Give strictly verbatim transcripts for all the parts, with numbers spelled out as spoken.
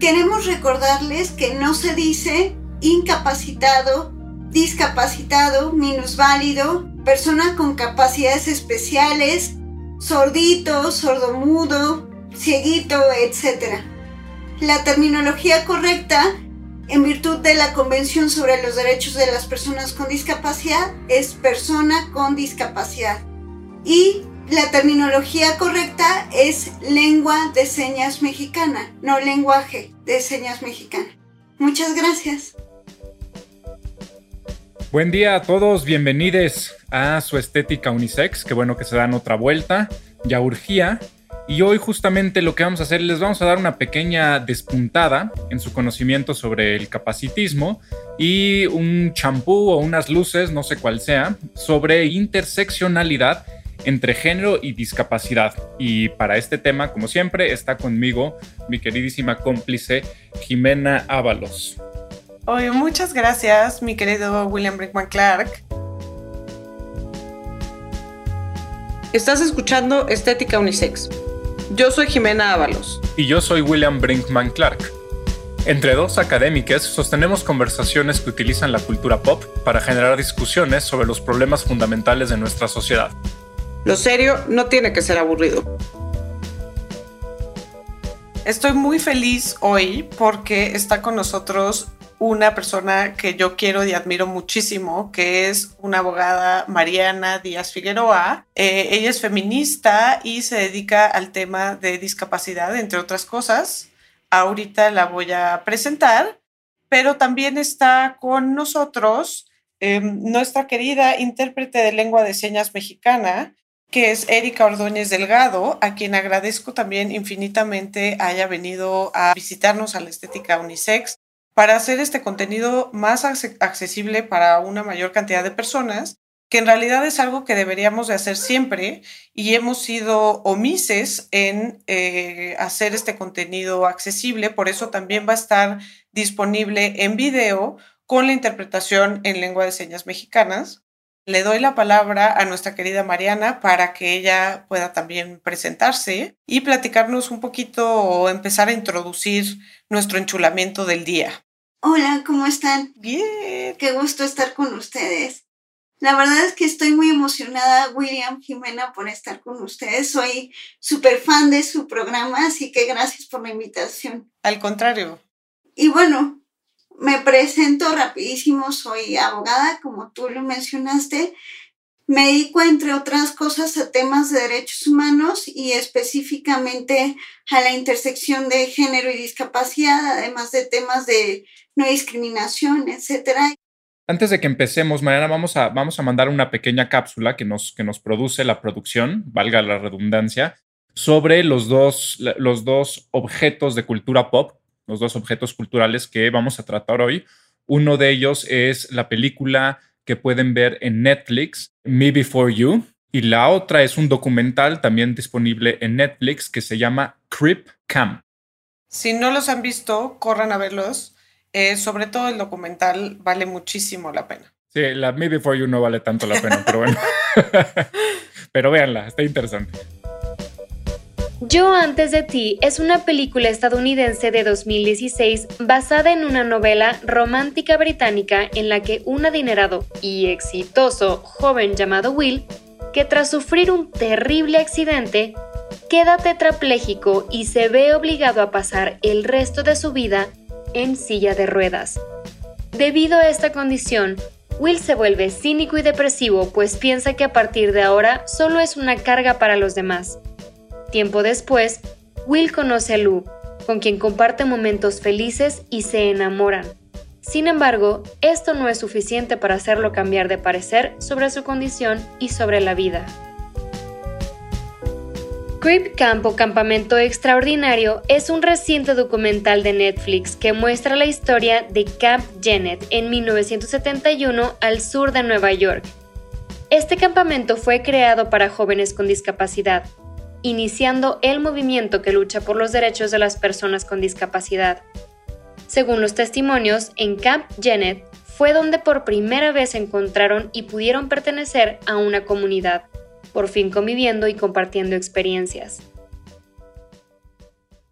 queremos recordarles que no se dice incapacitado, discapacitado, minusválido, persona con capacidades especiales, sordito, sordomudo, cieguito, etcétera. La terminología correcta, en virtud de la Convención sobre los Derechos de las Personas con Discapacidad, es persona con discapacidad. Y la terminología correcta es lengua de señas mexicana, no lenguaje de señas mexicana. Muchas gracias. Buen día a todos, bienvenidos a su Estética Unisex. Qué bueno que se dan otra vuelta, ya urgía. Y hoy justamente lo que vamos a hacer, les vamos a dar una pequeña despuntada en su conocimiento sobre el capacitismo y un champú o unas luces, no sé cuál sea, sobre interseccionalidad entre género y discapacidad. Y para este tema, como siempre, está conmigo mi queridísima cómplice Jimena Ábalos. Oye, muchas gracias, mi querido William Brinkman Clark. Estás escuchando Estética Unisex. Yo soy Jimena Ábalos. Y yo soy William Brinkman Clark. Entre dos académicas sostenemos conversaciones que utilizan la cultura pop para generar discusiones sobre los problemas fundamentales de nuestra sociedad. Lo serio no tiene que ser aburrido. Estoy muy feliz hoy porque está con nosotros una persona que yo quiero y admiro muchísimo, que es una abogada, Mariana Díaz Figueroa. Eh, ella es feminista y se dedica al tema de discapacidad, entre otras cosas. Ahorita la voy a presentar, pero también está con nosotros eh, nuestra querida intérprete de lengua de señas mexicana, que es Erika Ordóñez Delgado, a quien agradezco también infinitamente haya venido a visitarnos a la Estética Unisex para hacer este contenido más accesible para una mayor cantidad de personas, que en realidad es algo que deberíamos de hacer siempre y hemos sido omises en eh, hacer este contenido accesible. Por eso también va a estar disponible en video con la interpretación en lengua de señas mexicanas. Le doy la palabra a nuestra querida Mariana para que ella pueda también presentarse y platicarnos un poquito o empezar a introducir nuestro enchulamiento del día. Hola, ¿cómo están? Bien. Qué gusto estar con ustedes. La verdad es que estoy muy emocionada, William, Jimena, por estar con ustedes. Soy súper fan de su programa, así que gracias por la invitación. Al contrario. Y bueno, me presento rapidísimo, soy abogada, como tú lo mencionaste. Me dedico, entre otras cosas, a temas de derechos humanos y específicamente a la intersección de género y discapacidad, además de temas de no discriminación, etcétera. Antes de que empecemos, Mariana, vamos a, vamos a mandar una pequeña cápsula que nos, que nos produce la producción, valga la redundancia, sobre los dos, los dos objetos de cultura pop, los dos objetos culturales que vamos a tratar hoy. Uno de ellos es la película que pueden ver en Netflix, Me Before You, y la otra es un documental también disponible en Netflix que se llama Crip Camp. Si no los han visto, corran a verlos. Eh, sobre todo el documental vale muchísimo la pena. Sí, la Me Before You no vale tanto la pena, pero bueno. Pero véanla, está interesante. Yo antes de ti es una película estadounidense de dos mil dieciséis basada en una novela romántica británica en la que un adinerado y exitoso joven llamado Will, que tras sufrir un terrible accidente, queda tetrapléjico y se ve obligado a pasar el resto de su vida en silla de ruedas. Debido a esta condición, Will se vuelve cínico y depresivo, pues piensa que a partir de ahora solo es una carga para los demás. Tiempo después, Will conoce a Lou, con quien comparte momentos felices y se enamoran. Sin embargo, esto no es suficiente para hacerlo cambiar de parecer sobre su condición y sobre la vida. Crip Camp o Campamento Extraordinario es un reciente documental de Netflix que muestra la historia de Camp Jennet en mil novecientos setenta y uno al sur de Nueva York. Este campamento fue creado para jóvenes con discapacidad, iniciando el movimiento que lucha por los derechos de las personas con discapacidad. Según los testimonios, en Camp Jennet fue donde por primera vez se encontraron y pudieron pertenecer a una comunidad, por fin conviviendo y compartiendo experiencias.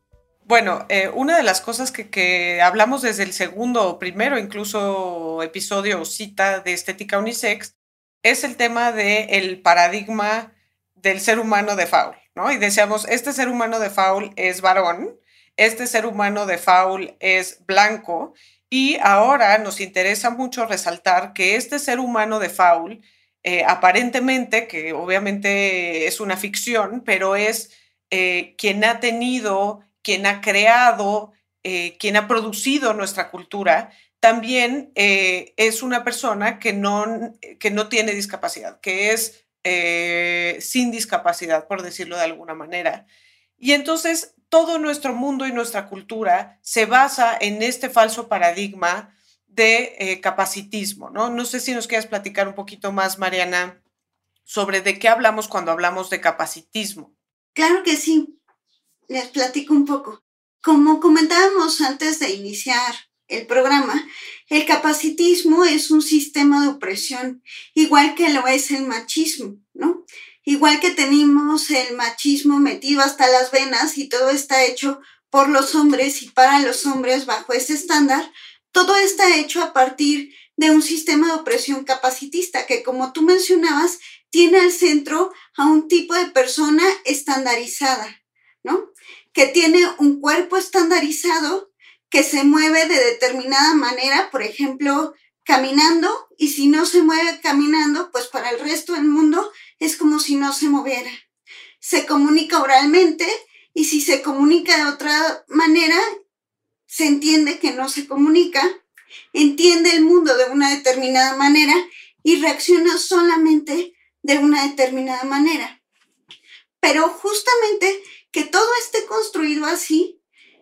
Bueno, eh, una de las cosas que, que hablamos desde el segundo o primero incluso episodio o cita de Estética Unisex es el tema del paradigma del ser humano de Fowl, ¿no? Y decíamos, este ser humano de Fowl es varón, este ser humano de Fowl es blanco, y ahora nos interesa mucho resaltar que este ser humano de Fowl, eh, aparentemente, que obviamente es una ficción, pero es eh, quien ha tenido, quien ha creado, eh, quien ha producido nuestra cultura, también eh, es una persona que no, que no tiene discapacidad, que es eh, sin discapacidad, por decirlo de alguna manera. Y entonces todo nuestro mundo y nuestra cultura se basa en este falso paradigma de eh, capacitismo, ¿no? No sé si nos quieres platicar un poquito más, Mariana, sobre de qué hablamos cuando hablamos de capacitismo. Claro que sí, les platico un poco. Como comentábamos antes de iniciar el programa, el capacitismo es un sistema de opresión, igual que lo es el machismo, ¿no? Igual que tenemos el machismo metido hasta las venas y todo está hecho por los hombres y para los hombres bajo ese estándar, todo está hecho a partir de un sistema de opresión capacitista que, como tú mencionabas, tiene al centro a un tipo de persona estandarizada, ¿no? Que tiene un cuerpo estandarizado, que se mueve de determinada manera, por ejemplo, caminando, y si no se mueve caminando, pues para el resto del mundo es como si no se moviera. Se comunica oralmente, y si se comunica de otra manera, se entiende que no se comunica, entiende el mundo de una determinada manera y reacciona solamente de una determinada manera. Pero justamente que todo esté construido así,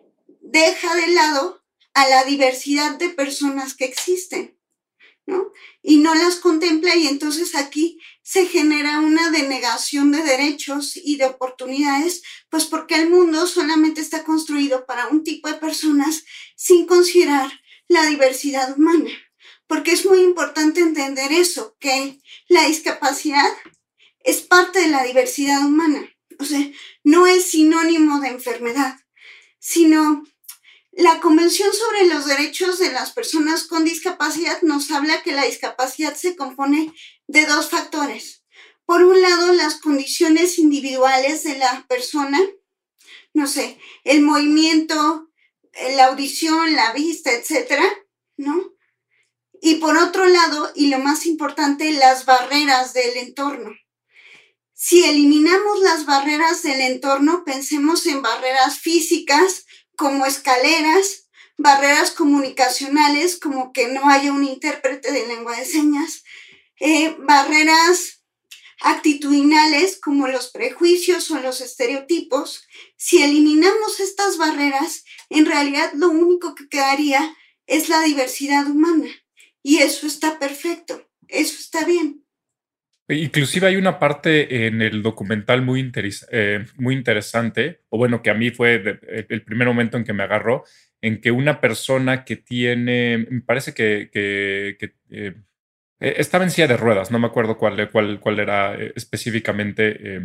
deja de lado a la diversidad de personas que existen, ¿no? Y no las contempla, y entonces aquí se genera una denegación de derechos y de oportunidades, pues porque el mundo solamente está construido para un tipo de personas sin considerar la diversidad humana. Porque es muy importante entender eso, que la discapacidad es parte de la diversidad humana. O sea, no es sinónimo de enfermedad, sino la Convención sobre los Derechos de las Personas con Discapacidad nos habla que la discapacidad se compone de dos factores. Por un lado, las condiciones individuales de la persona, no sé, el movimiento, la audición, la vista, etcétera, ¿no? Y por otro lado, y lo más importante, las barreras del entorno. Si eliminamos las barreras del entorno, pensemos en barreras físicas, como escaleras, barreras comunicacionales, como que no haya un intérprete de lengua de señas, eh, barreras actitudinales, como los prejuicios o los estereotipos. Si eliminamos estas barreras, en realidad lo único que quedaría es la diversidad humana. Y eso está perfecto, eso está bien. Inclusive hay una parte en el documental muy, interes eh, muy interesante, o bueno, que a mí fue de, el primer momento en que me agarró, en que una persona que tiene, me parece que, que, que eh, estaba en silla de ruedas, no me acuerdo cuál, cuál, cuál era específicamente eh,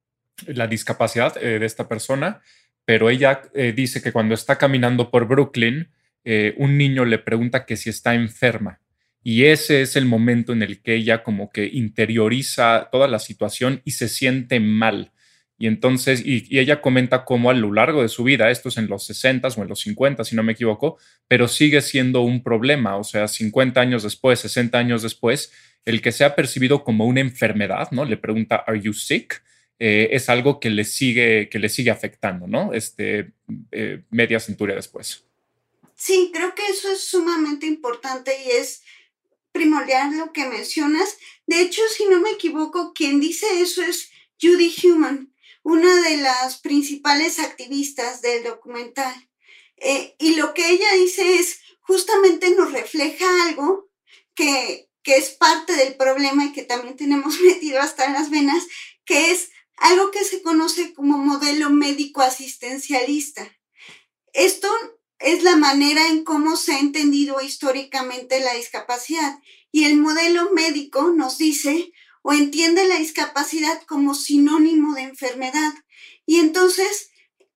la discapacidad eh, de esta persona, pero ella eh, dice que cuando está caminando por Brooklyn, eh, un niño le pregunta que si está enferma. Y ese es el momento en el que ella como que interioriza toda la situación y se siente mal. Y entonces, y, y ella comenta cómo a lo largo de su vida, esto es en los sesentas o en los cincuenta, si no me equivoco, pero sigue siendo un problema. O sea, cincuenta años después, sesenta años después, el que sea percibido como una enfermedad, ¿no? Le pregunta, ¿Are you sick? Eh, es algo que le sigue, que le sigue afectando, ¿no? Este, eh, media centuria después. Sí, creo que eso es sumamente importante y es primordial lo que mencionas. De hecho, si no me equivoco, quien dice eso es Judy Heumann, una de las principales activistas del documental. Eh, y lo que ella dice es, justamente nos refleja algo que, que es parte del problema y que también tenemos metido hasta en las venas, que es algo que se conoce como modelo médico asistencialista. Esto es la manera en cómo se ha entendido históricamente la discapacidad. Y el modelo médico nos dice o entiende la discapacidad como sinónimo de enfermedad. Y entonces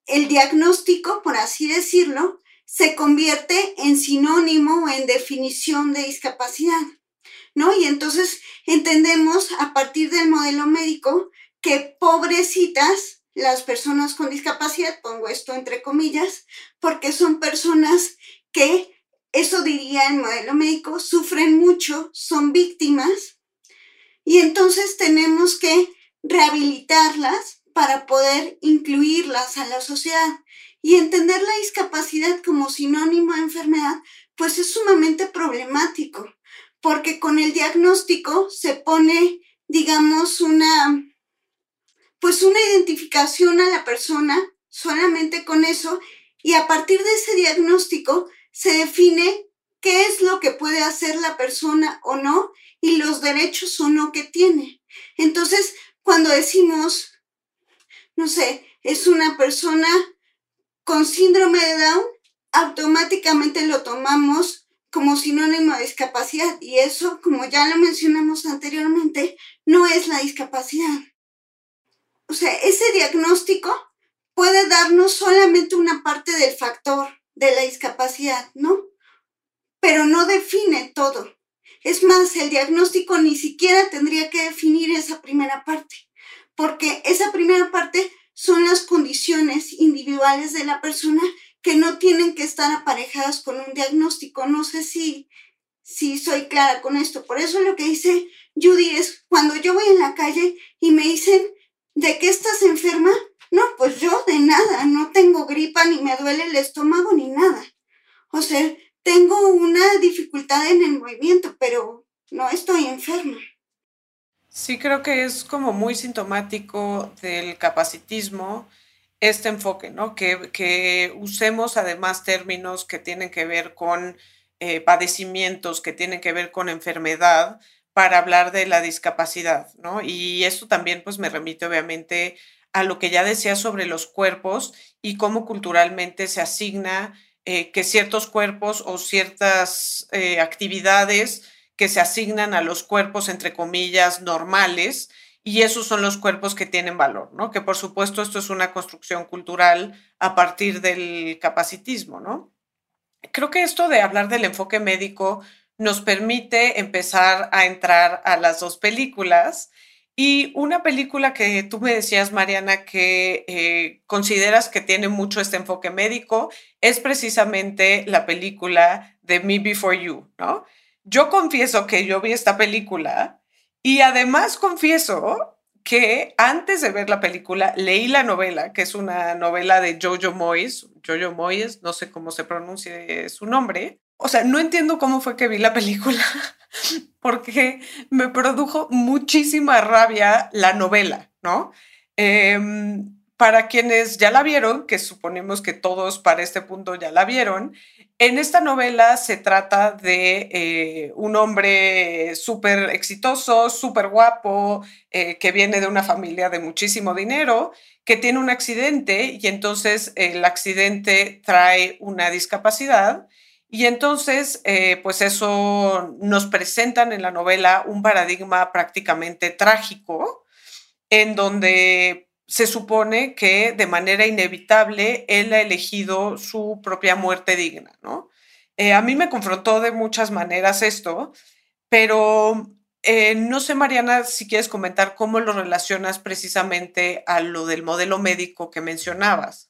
el diagnóstico, por así decirlo, se convierte en sinónimo o en definición de discapacidad, ¿no? Y entonces entendemos a partir del modelo médico que pobrecitas las personas con discapacidad, pongo esto entre comillas, porque son personas que, eso diría el modelo médico, sufren mucho, son víctimas, y entonces tenemos que rehabilitarlas para poder incluirlas a la sociedad. Y entender la discapacidad como sinónimo de enfermedad, pues es sumamente problemático, porque con el diagnóstico se pone, digamos, una, pues una identificación a la persona, solamente con eso, y a partir de ese diagnóstico se define qué es lo que puede hacer la persona o no, y los derechos o no que tiene. Entonces, cuando decimos, no sé, es una persona con síndrome de Down, automáticamente lo tomamos como sinónimo de discapacidad, y eso, como ya lo mencionamos anteriormente, no es la discapacidad. O sea, ese diagnóstico puede darnos solamente una parte del factor de la discapacidad, ¿no? Pero no define todo. Es más, el diagnóstico ni siquiera tendría que definir esa primera parte, porque esa primera parte son las condiciones individuales de la persona que no tienen que estar aparejadas con un diagnóstico. No sé si, si soy clara con esto. Por eso lo que dice Judy es, cuando yo voy en la calle y me dicen, ¿de qué estás enferma? No, pues yo de nada, no tengo gripa, ni me duele el estómago, ni nada. O sea, tengo una dificultad en el movimiento, pero no estoy enferma. Sí, creo que es como muy sintomático del capacitismo este enfoque, ¿no? Que, que usemos además términos que tienen que ver con eh, padecimientos, que tienen que ver con enfermedad, para hablar de la discapacidad, ¿no? Y esto también pues me remite obviamente a lo que ya decía sobre los cuerpos y cómo culturalmente se asigna eh, que ciertos cuerpos o ciertas eh, actividades que se asignan a los cuerpos, entre comillas, normales, y esos son los cuerpos que tienen valor, ¿no? Que por supuesto esto es una construcción cultural a partir del capacitismo, ¿no? Creo que esto de hablar del enfoque médico nos permite empezar a entrar a las dos películas, y una película que tú me decías, Mariana, que eh, consideras que tiene mucho este enfoque médico, es precisamente la película de Me Before You, ¿no? Yo confieso que yo vi esta película y además confieso que antes de ver la película leí la novela, que es una novela de Jojo Moyes, Jojo Moyes, no sé cómo se pronuncie su nombre. O sea, no entiendo cómo fue que vi la película porque me produjo muchísima rabia la novela, ¿no? Eh, para quienes ya la vieron, que suponemos que todos para este punto ya la vieron, en esta novela se trata de eh, un hombre súper exitoso, súper guapo, eh, que viene de una familia de muchísimo dinero, que tiene un accidente y entonces el accidente trae una discapacidad. Y entonces, eh, pues eso nos presentan en la novela un paradigma prácticamente trágico, en donde se supone que de manera inevitable él ha elegido su propia muerte digna, ¿no? Eh, a mí me confrontó de muchas maneras esto, pero eh, no sé, Mariana, si quieres comentar cómo lo relacionas precisamente a lo del modelo médico que mencionabas.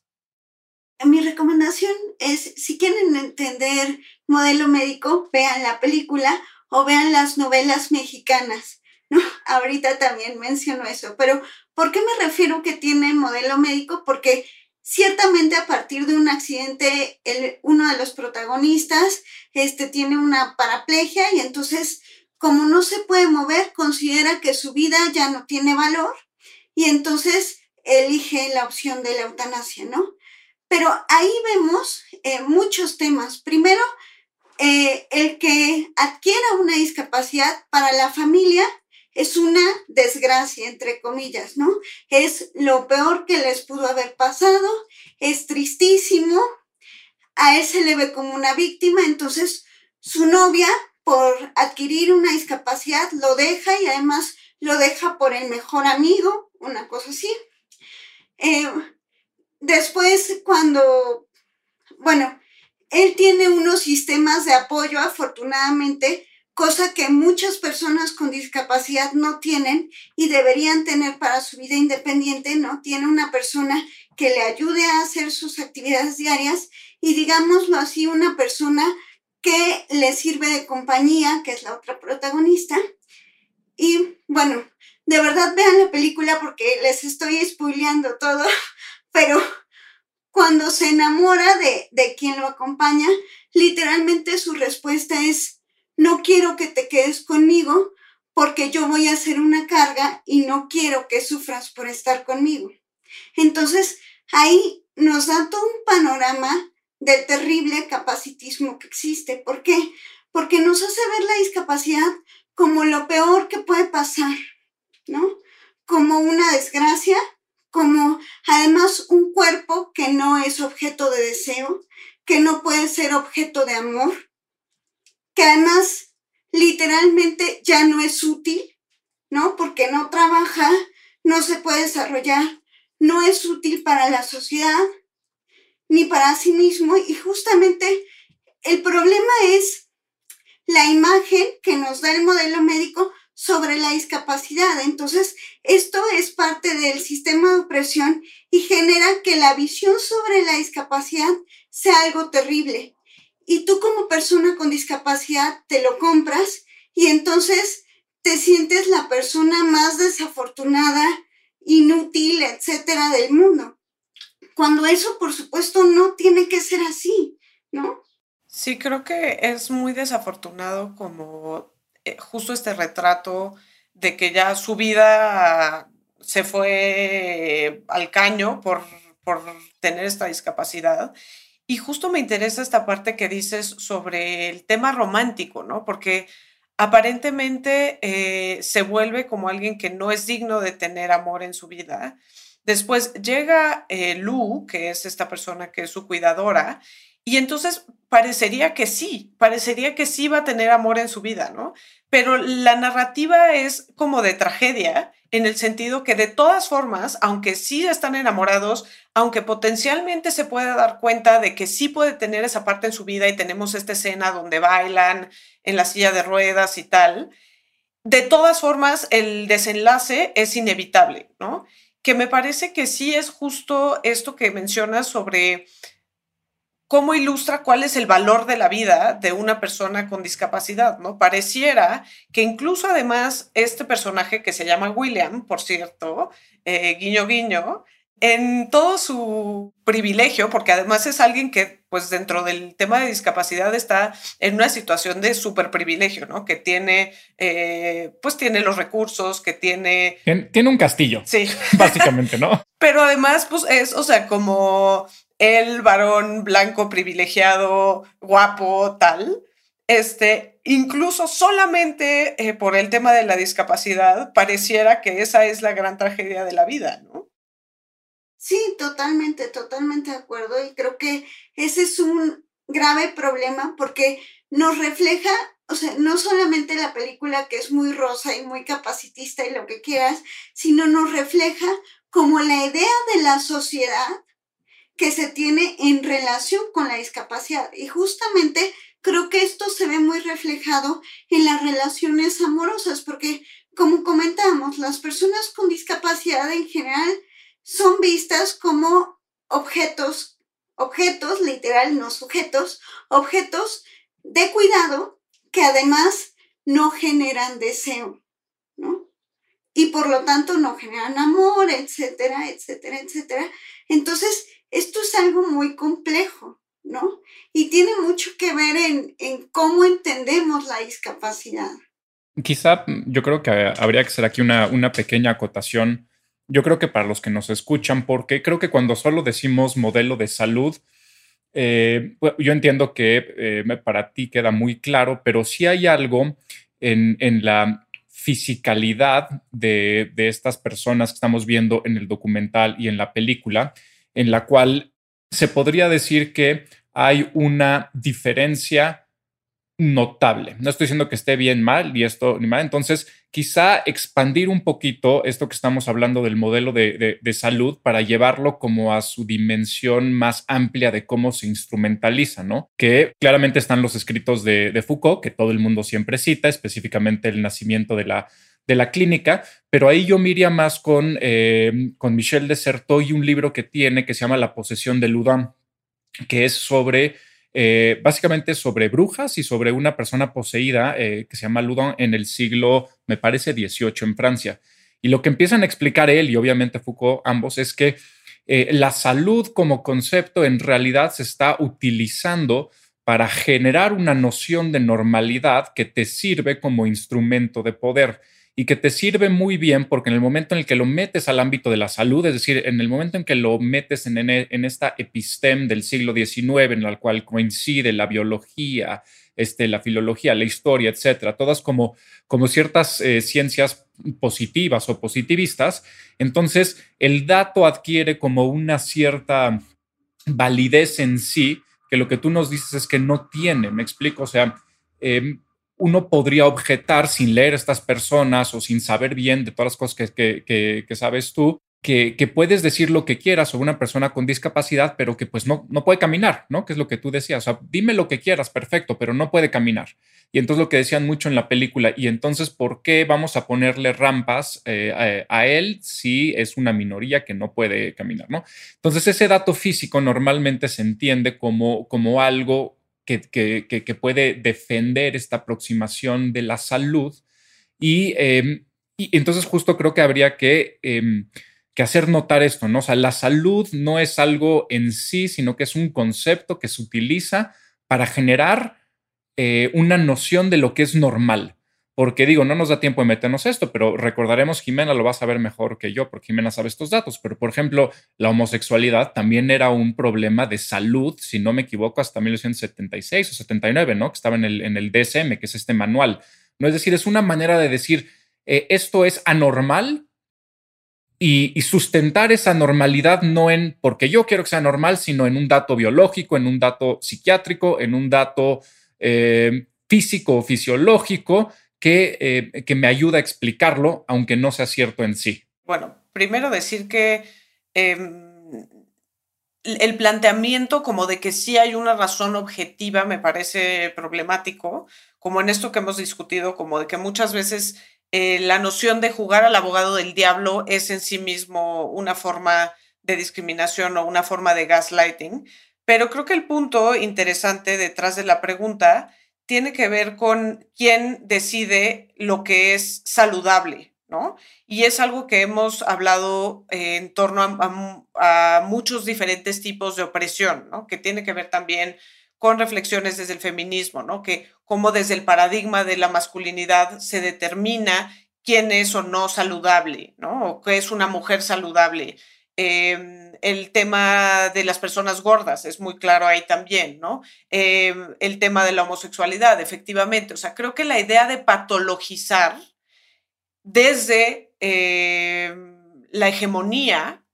Mi recomendación es, si quieren entender modelo médico, vean la película o vean las novelas mexicanas, ¿no? Ahorita también menciono eso, pero ¿por qué me refiero que tiene modelo médico? Porque ciertamente a partir de un accidente, el, uno de los protagonistas este, tiene una paraplegia y entonces, como no se puede mover, considera que su vida ya no tiene valor y entonces elige la opción de la eutanasia, ¿no? Pero ahí vemos eh, muchos temas. Primero, eh, el que adquiera una discapacidad para la familia es una desgracia, entre comillas, ¿no? Es lo peor que les pudo haber pasado, es tristísimo, a él se le ve como una víctima, entonces su novia, por adquirir una discapacidad, lo deja y además lo deja por el mejor amigo, una cosa así. Eh, después cuando, bueno, él tiene unos sistemas de apoyo, afortunadamente, cosa que muchas personas con discapacidad no tienen y deberían tener para su vida independiente, ¿no? Tiene una persona que le ayude a hacer sus actividades diarias y, digámoslo así, una persona que le sirve de compañía, que es la otra protagonista. Y, bueno, de verdad vean la película porque les estoy spoileando todo, pero cuando se enamora de, de quien lo acompaña, literalmente su respuesta es: no quiero que te quedes conmigo porque yo voy a ser una carga y no quiero que sufras por estar conmigo. Entonces, ahí nos da todo un panorama del terrible capacitismo que existe. ¿Por qué? Porque nos hace ver la discapacidad como lo peor que puede pasar, ¿no? Como una desgracia, como además un cuerpo que no es objeto de deseo, que no puede ser objeto de amor, que además literalmente ya no es útil, ¿no? Porque no trabaja, no se puede desarrollar, no es útil para la sociedad ni para sí mismo. Y justamente el problema es la imagen que nos da el modelo médico sobre la discapacidad. Entonces, esto es parte del sistema de opresión y genera que la visión sobre la discapacidad sea algo terrible. Y tú como persona con discapacidad te lo compras y entonces te sientes la persona más desafortunada, inútil, etcétera, del mundo. Cuando eso, por supuesto, no tiene que ser así, ¿no? Sí, creo que es muy desafortunado como eh, justo este retrato de que ya su vida se fue al caño por, por tener esta discapacidad. Y justo me interesa esta parte que dices sobre el tema romántico, ¿no? Porque aparentemente eh, se vuelve como alguien que no es digno de tener amor en su vida. Después llega eh, Lu, que es esta persona que es su cuidadora, y entonces parecería que sí, parecería que sí va a tener amor en su vida, ¿no? Pero la narrativa es como de tragedia, en el sentido que de todas formas, aunque sí están enamorados, aunque potencialmente se puede dar cuenta de que sí puede tener esa parte en su vida y tenemos esta escena donde bailan en la silla de ruedas y tal, de todas formas el desenlace es inevitable, ¿no? Que me parece que sí es justo esto que mencionas sobre cómo ilustra cuál es el valor de la vida de una persona con discapacidad, ¿no? Pareciera que incluso además este personaje que se llama William, por cierto, eh, guiño guiño, en todo su privilegio, porque además es alguien que, pues dentro del tema de discapacidad está en una situación de súper privilegio, ¿no? Que tiene, eh, pues tiene los recursos, que tiene... Tien, tiene un castillo. Sí. Básicamente, ¿no? Pero además, pues es, o sea, como el varón blanco privilegiado, guapo, tal, este, incluso solamente eh, por el tema de la discapacidad, pareciera que esa es la gran tragedia de la vida, ¿no? Sí, totalmente, totalmente de acuerdo. Y creo que ese es un grave problema porque nos refleja, o sea, no solamente la película que es muy rosa y muy capacitista y lo que quieras, sino nos refleja como la idea de la sociedad que se tiene en relación con la discapacidad. Y justamente creo que esto se ve muy reflejado en las relaciones amorosas, porque como comentábamos, las personas con discapacidad en general son vistas como objetos, objetos, literal, no sujetos, objetos de cuidado que además no generan deseo, ¿no? Y por lo tanto no generan amor, etcétera, etcétera, etcétera. Entonces, esto es algo muy complejo, ¿no? Y tiene mucho que ver en, en cómo entendemos la discapacidad. Quizá yo creo que habría que hacer aquí una, una pequeña acotación. Yo creo que para los que nos escuchan, porque creo que cuando solo decimos modelo de salud, eh, yo entiendo que eh, para ti queda muy claro, pero sí hay algo en, en la fisicalidad de, de estas personas que estamos viendo en el documental y en la película, en la cual se podría decir que hay una diferencia notable. No estoy diciendo que esté bien, mal y esto ni mal. Entonces, quizá expandir un poquito esto que estamos hablando del modelo de, de, de salud para llevarlo como a su dimensión más amplia de cómo se instrumentaliza, ¿no? Que claramente están los escritos de, de Foucault, que todo el mundo siempre cita, específicamente el nacimiento de la, de la clínica, pero ahí yo me iría más con, eh, con Michel de Certeau y un libro que tiene que se llama La posesión de Loudun, que es sobre... Eh, básicamente sobre brujas y sobre una persona poseída eh, que se llama Loudun en el siglo, me parece, dieciocho en Francia. Y lo que empiezan a explicar él y obviamente Foucault, ambos, es que eh, la salud como concepto en realidad se está utilizando para generar una noción de normalidad que te sirve como instrumento de poder y que te sirve muy bien porque en el momento en el que lo metes al ámbito de la salud, es decir, en el momento en que lo metes en, en, en esta episteme del siglo diecinueve, en la cual coincide la biología, este, la filología, la historia, etcétera, todas como, como ciertas eh, ciencias positivas o positivistas, entonces el dato adquiere como una cierta validez en sí, que lo que tú nos dices es que no tiene, ¿me explico? O sea, eh, uno podría objetar sin leer a estas personas o sin saber bien de todas las cosas que, que, que, que sabes tú, que, que puedes decir lo que quieras sobre una persona con discapacidad, pero que pues no, no puede caminar, ¿no? Que es lo que tú decías. O sea, dime lo que quieras, perfecto, pero no puede caminar. Y entonces lo que decían mucho en la película, y entonces, ¿por qué vamos a ponerle rampas eh, a, a él si es una minoría que no puede caminar, ¿no? Entonces ese dato físico normalmente se entiende como, como algo Que, que, que puede defender esta aproximación de la salud y, eh, y entonces justo creo que habría que, eh, que hacer notar esto, ¿no? O sea, la salud no es algo en sí, sino que es un concepto que se utiliza para generar eh, una noción de lo que es normal. Porque digo, no nos da tiempo de meternos esto, pero recordaremos, Jimena lo va a saber mejor que yo, porque Jimena sabe estos datos, pero por ejemplo, la homosexualidad también era un problema de salud, si no me equivoco, hasta mil novecientos setenta y seis o setenta y nueve, ¿no? Que estaba en el, en el D S M, que es este manual. No, es decir, es una manera de decir, eh, esto es anormal y, y sustentar esa normalidad no en porque yo quiero que sea normal, sino en un dato biológico, en un dato psiquiátrico, en un dato eh, físico o fisiológico, Que, eh, que me ayuda a explicarlo, aunque no sea cierto en sí. Bueno, primero decir que eh, el planteamiento como de que sí hay una razón objetiva me parece problemático, como en esto que hemos discutido, como de que muchas veces eh, la noción de jugar al abogado del diablo es en sí mismo una forma de discriminación o una forma de gaslighting, pero creo que el punto interesante detrás de la pregunta tiene que ver con quién decide lo que es saludable, ¿no? Y es algo que hemos hablado eh, en torno a, a, a muchos diferentes tipos de opresión, ¿no? Que tiene que ver también con reflexiones desde el feminismo, ¿no? Que como desde el paradigma de la masculinidad se determina quién es o no saludable, ¿no? O qué es una mujer saludable. Eh, el tema de las personas gordas es muy claro ahí también, ¿no? Eh, el tema de la homosexualidad, efectivamente. O sea, creo que la idea de patologizar desde eh, la hegemonía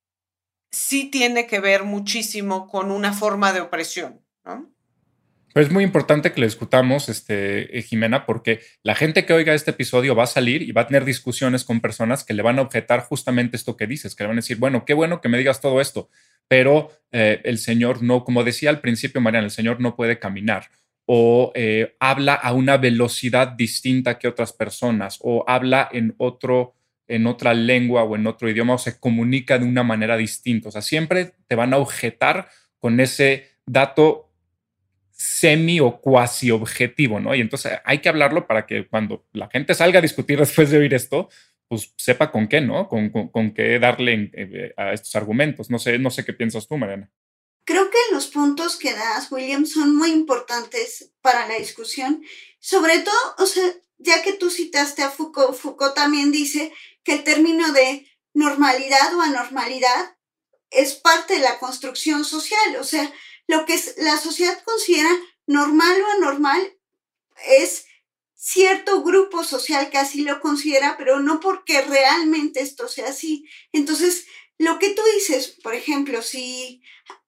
sí tiene que ver muchísimo con una forma de opresión, ¿no? Pero es muy importante que lo discutamos, este, Jimena, porque la gente que oiga este episodio va a salir y va a tener discusiones con personas que le van a objetar justamente esto que dices, que le van a decir, bueno, qué bueno que me digas todo esto, pero eh, el señor no, como decía al principio Mariana, el señor no puede caminar o eh, habla a una velocidad distinta que otras personas o habla en otro, en otra lengua o en otro idioma o se comunica de una manera distinta. O sea, siempre te van a objetar con ese dato semi o cuasi objetivo, ¿no? Y entonces hay que hablarlo para que cuando la gente salga a discutir después de oír esto, pues sepa con qué, ¿no? Con, con, con qué darle eh, a estos argumentos. No sé, no sé qué piensas tú, Mariana. Creo que los puntos que das, William, son muy importantes para la discusión. Sobre todo, o sea, ya que tú citaste a Foucault, Foucault también dice que el término de normalidad o anormalidad es parte de la construcción social. O sea, lo que la sociedad considera normal o anormal es cierto grupo social que así lo considera, pero no porque realmente esto sea así. Entonces, lo que tú dices, por ejemplo, si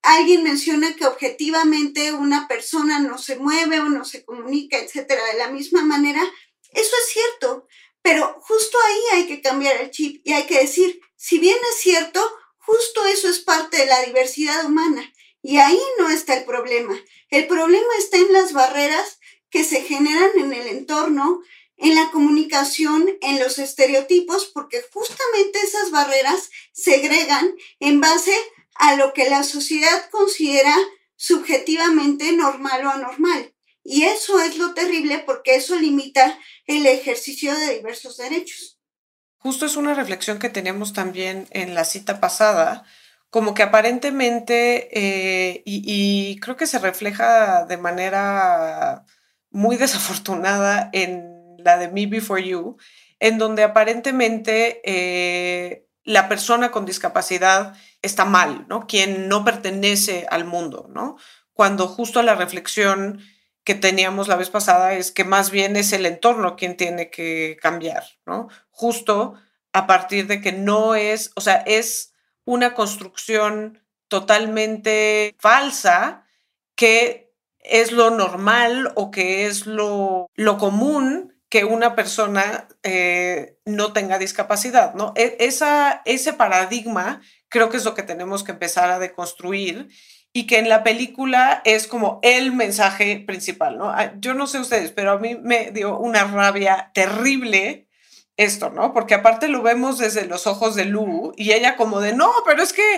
alguien menciona que objetivamente una persona no se mueve o no se comunica, etcétera, de la misma manera, eso es cierto, pero justo ahí hay que cambiar el chip y hay que decir, si bien es cierto, justo eso es parte de la diversidad humana y ahí no está el problema. El problema está en las barreras que se generan en el entorno, en la comunicación, en los estereotipos, porque justamente esas barreras segregan en base a lo que la sociedad considera subjetivamente normal o anormal. Y eso es lo terrible porque eso limita el ejercicio de diversos derechos. Justo es una reflexión que teníamos también en la cita pasada, como que aparentemente, eh, y, y creo que se refleja de manera muy desafortunada en la de Me Before You, en donde aparentemente eh, la persona con discapacidad está mal, ¿no? Quien no pertenece al mundo, ¿no? Cuando justo la reflexión que teníamos la vez pasada es que más bien es el entorno quien tiene que cambiar, ¿no? Justo a partir de que no es, o sea, es una construcción totalmente falsa que es lo normal o que es lo, lo común que una persona eh, no tenga discapacidad, ¿no? E- esa, ese paradigma creo que es lo que tenemos que empezar a deconstruir y que en la película es como el mensaje principal, ¿no? Yo no sé ustedes, pero a mí me dio una rabia terrible esto, ¿no? Porque aparte lo vemos desde los ojos de Lou y ella como de, no, pero es que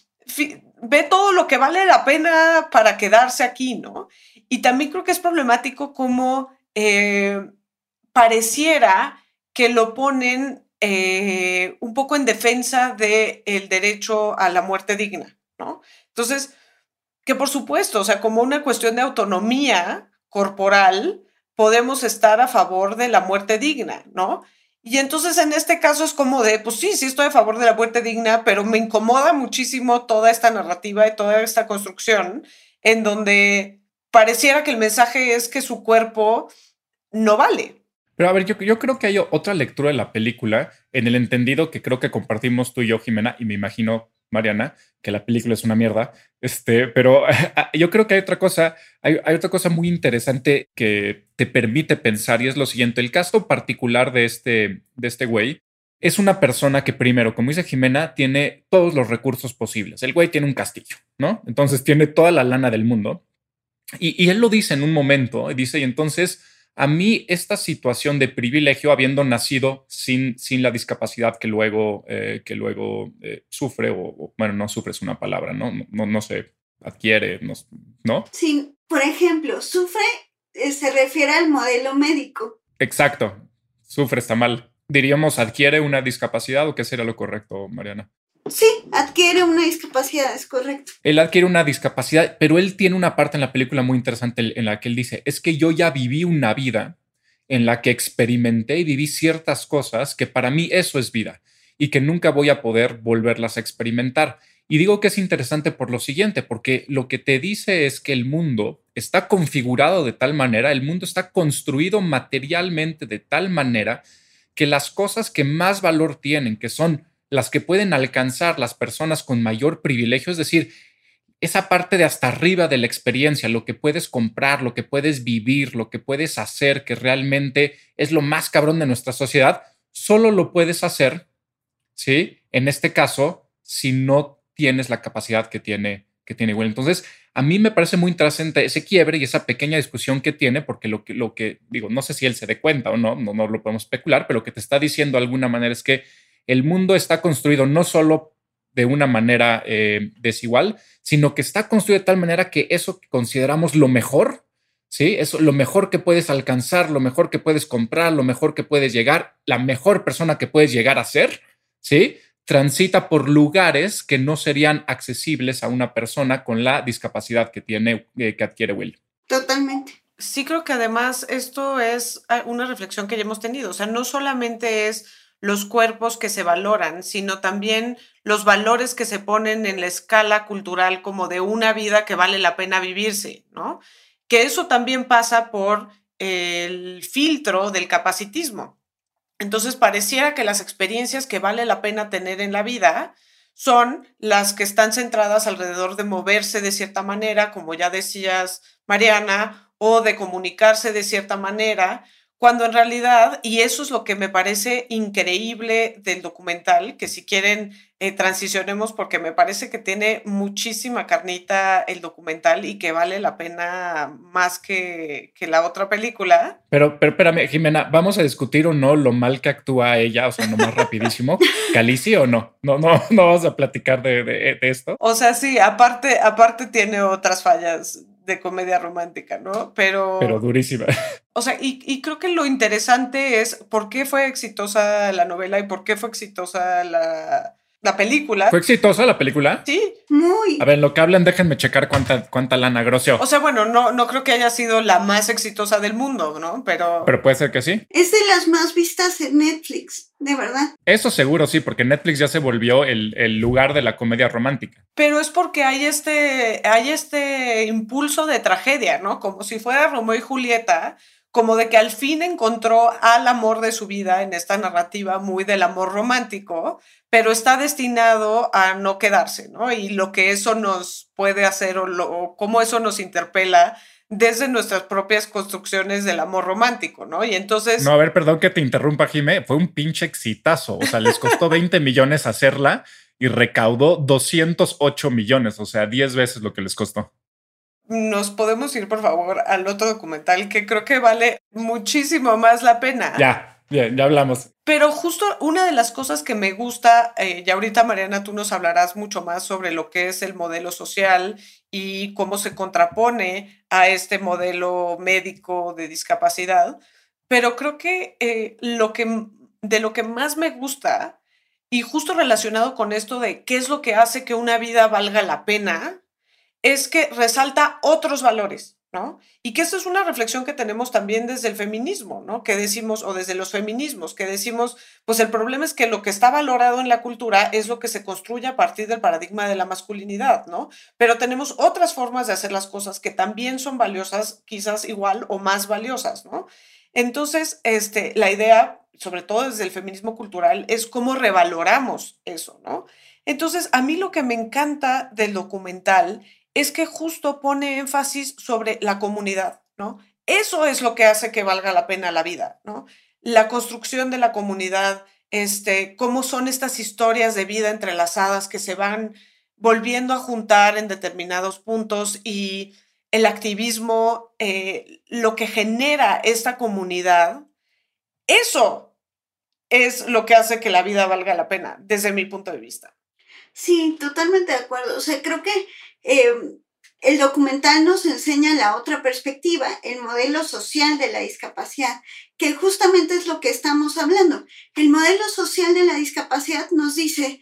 ve todo lo que vale la pena para quedarse aquí, ¿no? Y también creo que es problemático como eh, pareciera que lo ponen eh, un poco en defensa del derecho a la muerte digna, ¿no? Entonces, que por supuesto, o sea, como una cuestión de autonomía corporal, podemos estar a favor de la muerte digna, ¿no? Y entonces en este caso es como de, pues sí, sí estoy a favor de la muerte digna, pero me incomoda muchísimo toda esta narrativa y toda esta construcción en donde pareciera que el mensaje es que su cuerpo no vale. Pero a ver, yo, yo creo que hay otra lectura de la película en el entendido que creo que compartimos tú y yo, Jimena, y me imagino, Mariana, que la película es una mierda. Este, pero yo creo que hay otra cosa, hay, hay otra cosa muy interesante que te permite pensar y es lo siguiente. El caso particular de este, de este güey es una persona que primero, como dice Jimena, tiene todos los recursos posibles. El güey tiene un castillo, ¿no? Entonces tiene toda la lana del mundo. Y, y él lo dice en un momento, dice, y entonces a mí esta situación de privilegio, habiendo nacido sin, sin la discapacidad que luego, eh, que luego eh, sufre, o, o bueno, no sufre es una palabra, ¿no? No, no, no se adquiere, no, ¿no? Sí, por ejemplo, sufre eh, se refiere al modelo médico. Exacto, sufre está mal. Diríamos adquiere una discapacidad, ¿o qué sería lo correcto, Mariana? Sí, adquiere una discapacidad, es correcto. Él adquiere una discapacidad, pero él tiene una parte en la película muy interesante en la que él dice, es que yo ya viví una vida en la que experimenté y viví ciertas cosas que para mí eso es vida y que nunca voy a poder volverlas a experimentar. Y digo que es interesante por lo siguiente, porque lo que te dice es que el mundo está configurado de tal manera, el mundo está construido materialmente de tal manera que las cosas que más valor tienen, que son las que pueden alcanzar las personas con mayor privilegio, es decir, esa parte de hasta arriba de la experiencia, lo que puedes comprar, lo que puedes vivir, lo que puedes hacer, que realmente es lo más cabrón de nuestra sociedad, solo lo puedes hacer, ¿sí? En este caso, si no tienes la capacidad que tiene, que tiene Will. Entonces, a mí me parece muy interesante ese quiebre y esa pequeña discusión que tiene, porque lo que, lo que digo, no sé si él se dé cuenta o no, no, no lo podemos especular, pero lo que te está diciendo de alguna manera es que el mundo está construido no solo de una manera eh, desigual, sino que está construido de tal manera que eso que consideramos lo mejor, ¿sí? Eso, lo mejor que puedes alcanzar, lo mejor que puedes comprar, lo mejor que puedes llegar, la mejor persona que puedes llegar a ser, ¿sí? Transita por lugares que no serían accesibles a una persona con la discapacidad que tiene, eh, que adquiere Will. Totalmente. Sí, creo que además esto es una reflexión que ya hemos tenido. O sea, no solamente es los cuerpos que se valoran, sino también los valores que se ponen en la escala cultural como de una vida que vale la pena vivirse, ¿no? Que eso también pasa por el filtro del capacitismo. Entonces pareciera que las experiencias que vale la pena tener en la vida son las que están centradas alrededor de moverse de cierta manera, como ya decías, Mariana, o de comunicarse de cierta manera, cuando en realidad, y eso es lo que me parece increíble del documental, que si quieren eh, transicionemos porque me parece que tiene muchísima carnita el documental y que vale la pena más que, que la otra película. Pero, pero espérame, Jimena, ¿vamos a discutir o no lo mal que actúa ella? O sea, nomás rapidísimo. ¿Khaleesi o no? No, no, no vamos a platicar de, de, de esto. O sea, sí, aparte, aparte tiene otras fallas de comedia romántica, ¿no? Pero... Pero durísima. O sea, y, y creo que lo interesante es por qué fue exitosa la novela y por qué fue exitosa la, la película. ¿Fue exitosa la película? Sí. Muy. A ver, lo que hablan, déjenme checar cuánta, cuánta lana groseó. O sea, bueno, no, no creo que haya sido la más exitosa del mundo, ¿no? Pero... Pero puede ser que sí. Es de las más vistas en Netflix, de verdad. Eso seguro sí, porque Netflix ya se volvió el, el lugar de la comedia romántica. Pero es porque hay este, hay este impulso de tragedia, ¿no? Como si fuera Romeo y Julieta, como de que al fin encontró al amor de su vida en esta narrativa muy del amor romántico, pero está destinado a no quedarse, ¿no? Y lo que eso nos puede hacer o, lo, o cómo eso nos interpela desde nuestras propias construcciones del amor romántico, ¿no? Y entonces... No, a ver, perdón que te interrumpa, Jimé, fue un pinche exitazo, o sea, les costó veinte millones hacerla y recaudó doscientos ocho millones, o sea, diez veces lo que les costó. Nos podemos ir, por favor, al otro documental que creo que vale muchísimo más la pena. Ya, bien, ya hablamos. Pero justo una de las cosas que me gusta, eh, y ahorita Mariana, tú nos hablarás mucho más sobre lo que es el modelo social y cómo se contrapone a este modelo médico de discapacidad, pero creo que, eh, lo que de lo que más me gusta, y justo relacionado con esto de qué es lo que hace que una vida valga la pena, es que resalta otros valores, ¿no? Y que esto es una reflexión que tenemos también desde el feminismo, ¿no? Que decimos, o desde los feminismos, que decimos, pues el problema es que lo que está valorado en la cultura es lo que se construye a partir del paradigma de la masculinidad, ¿no? Pero tenemos otras formas de hacer las cosas que también son valiosas, quizás igual o más valiosas, ¿no? Entonces, este, la idea, sobre todo desde el feminismo cultural, es cómo revaloramos eso, ¿no? Entonces, a mí lo que me encanta del documental es que justo pone énfasis sobre la comunidad, ¿no? Eso es lo que hace que valga la pena la vida, ¿no? La construcción de la comunidad, este, cómo son estas historias de vida entrelazadas que se van volviendo a juntar en determinados puntos y el activismo, eh, lo que genera esta comunidad, eso es lo que hace que la vida valga la pena, desde mi punto de vista. Sí, totalmente de acuerdo. O sea, creo que eh, el documental nos enseña la otra perspectiva, el modelo social de la discapacidad, que justamente es lo que estamos hablando. El modelo social de la discapacidad nos dice,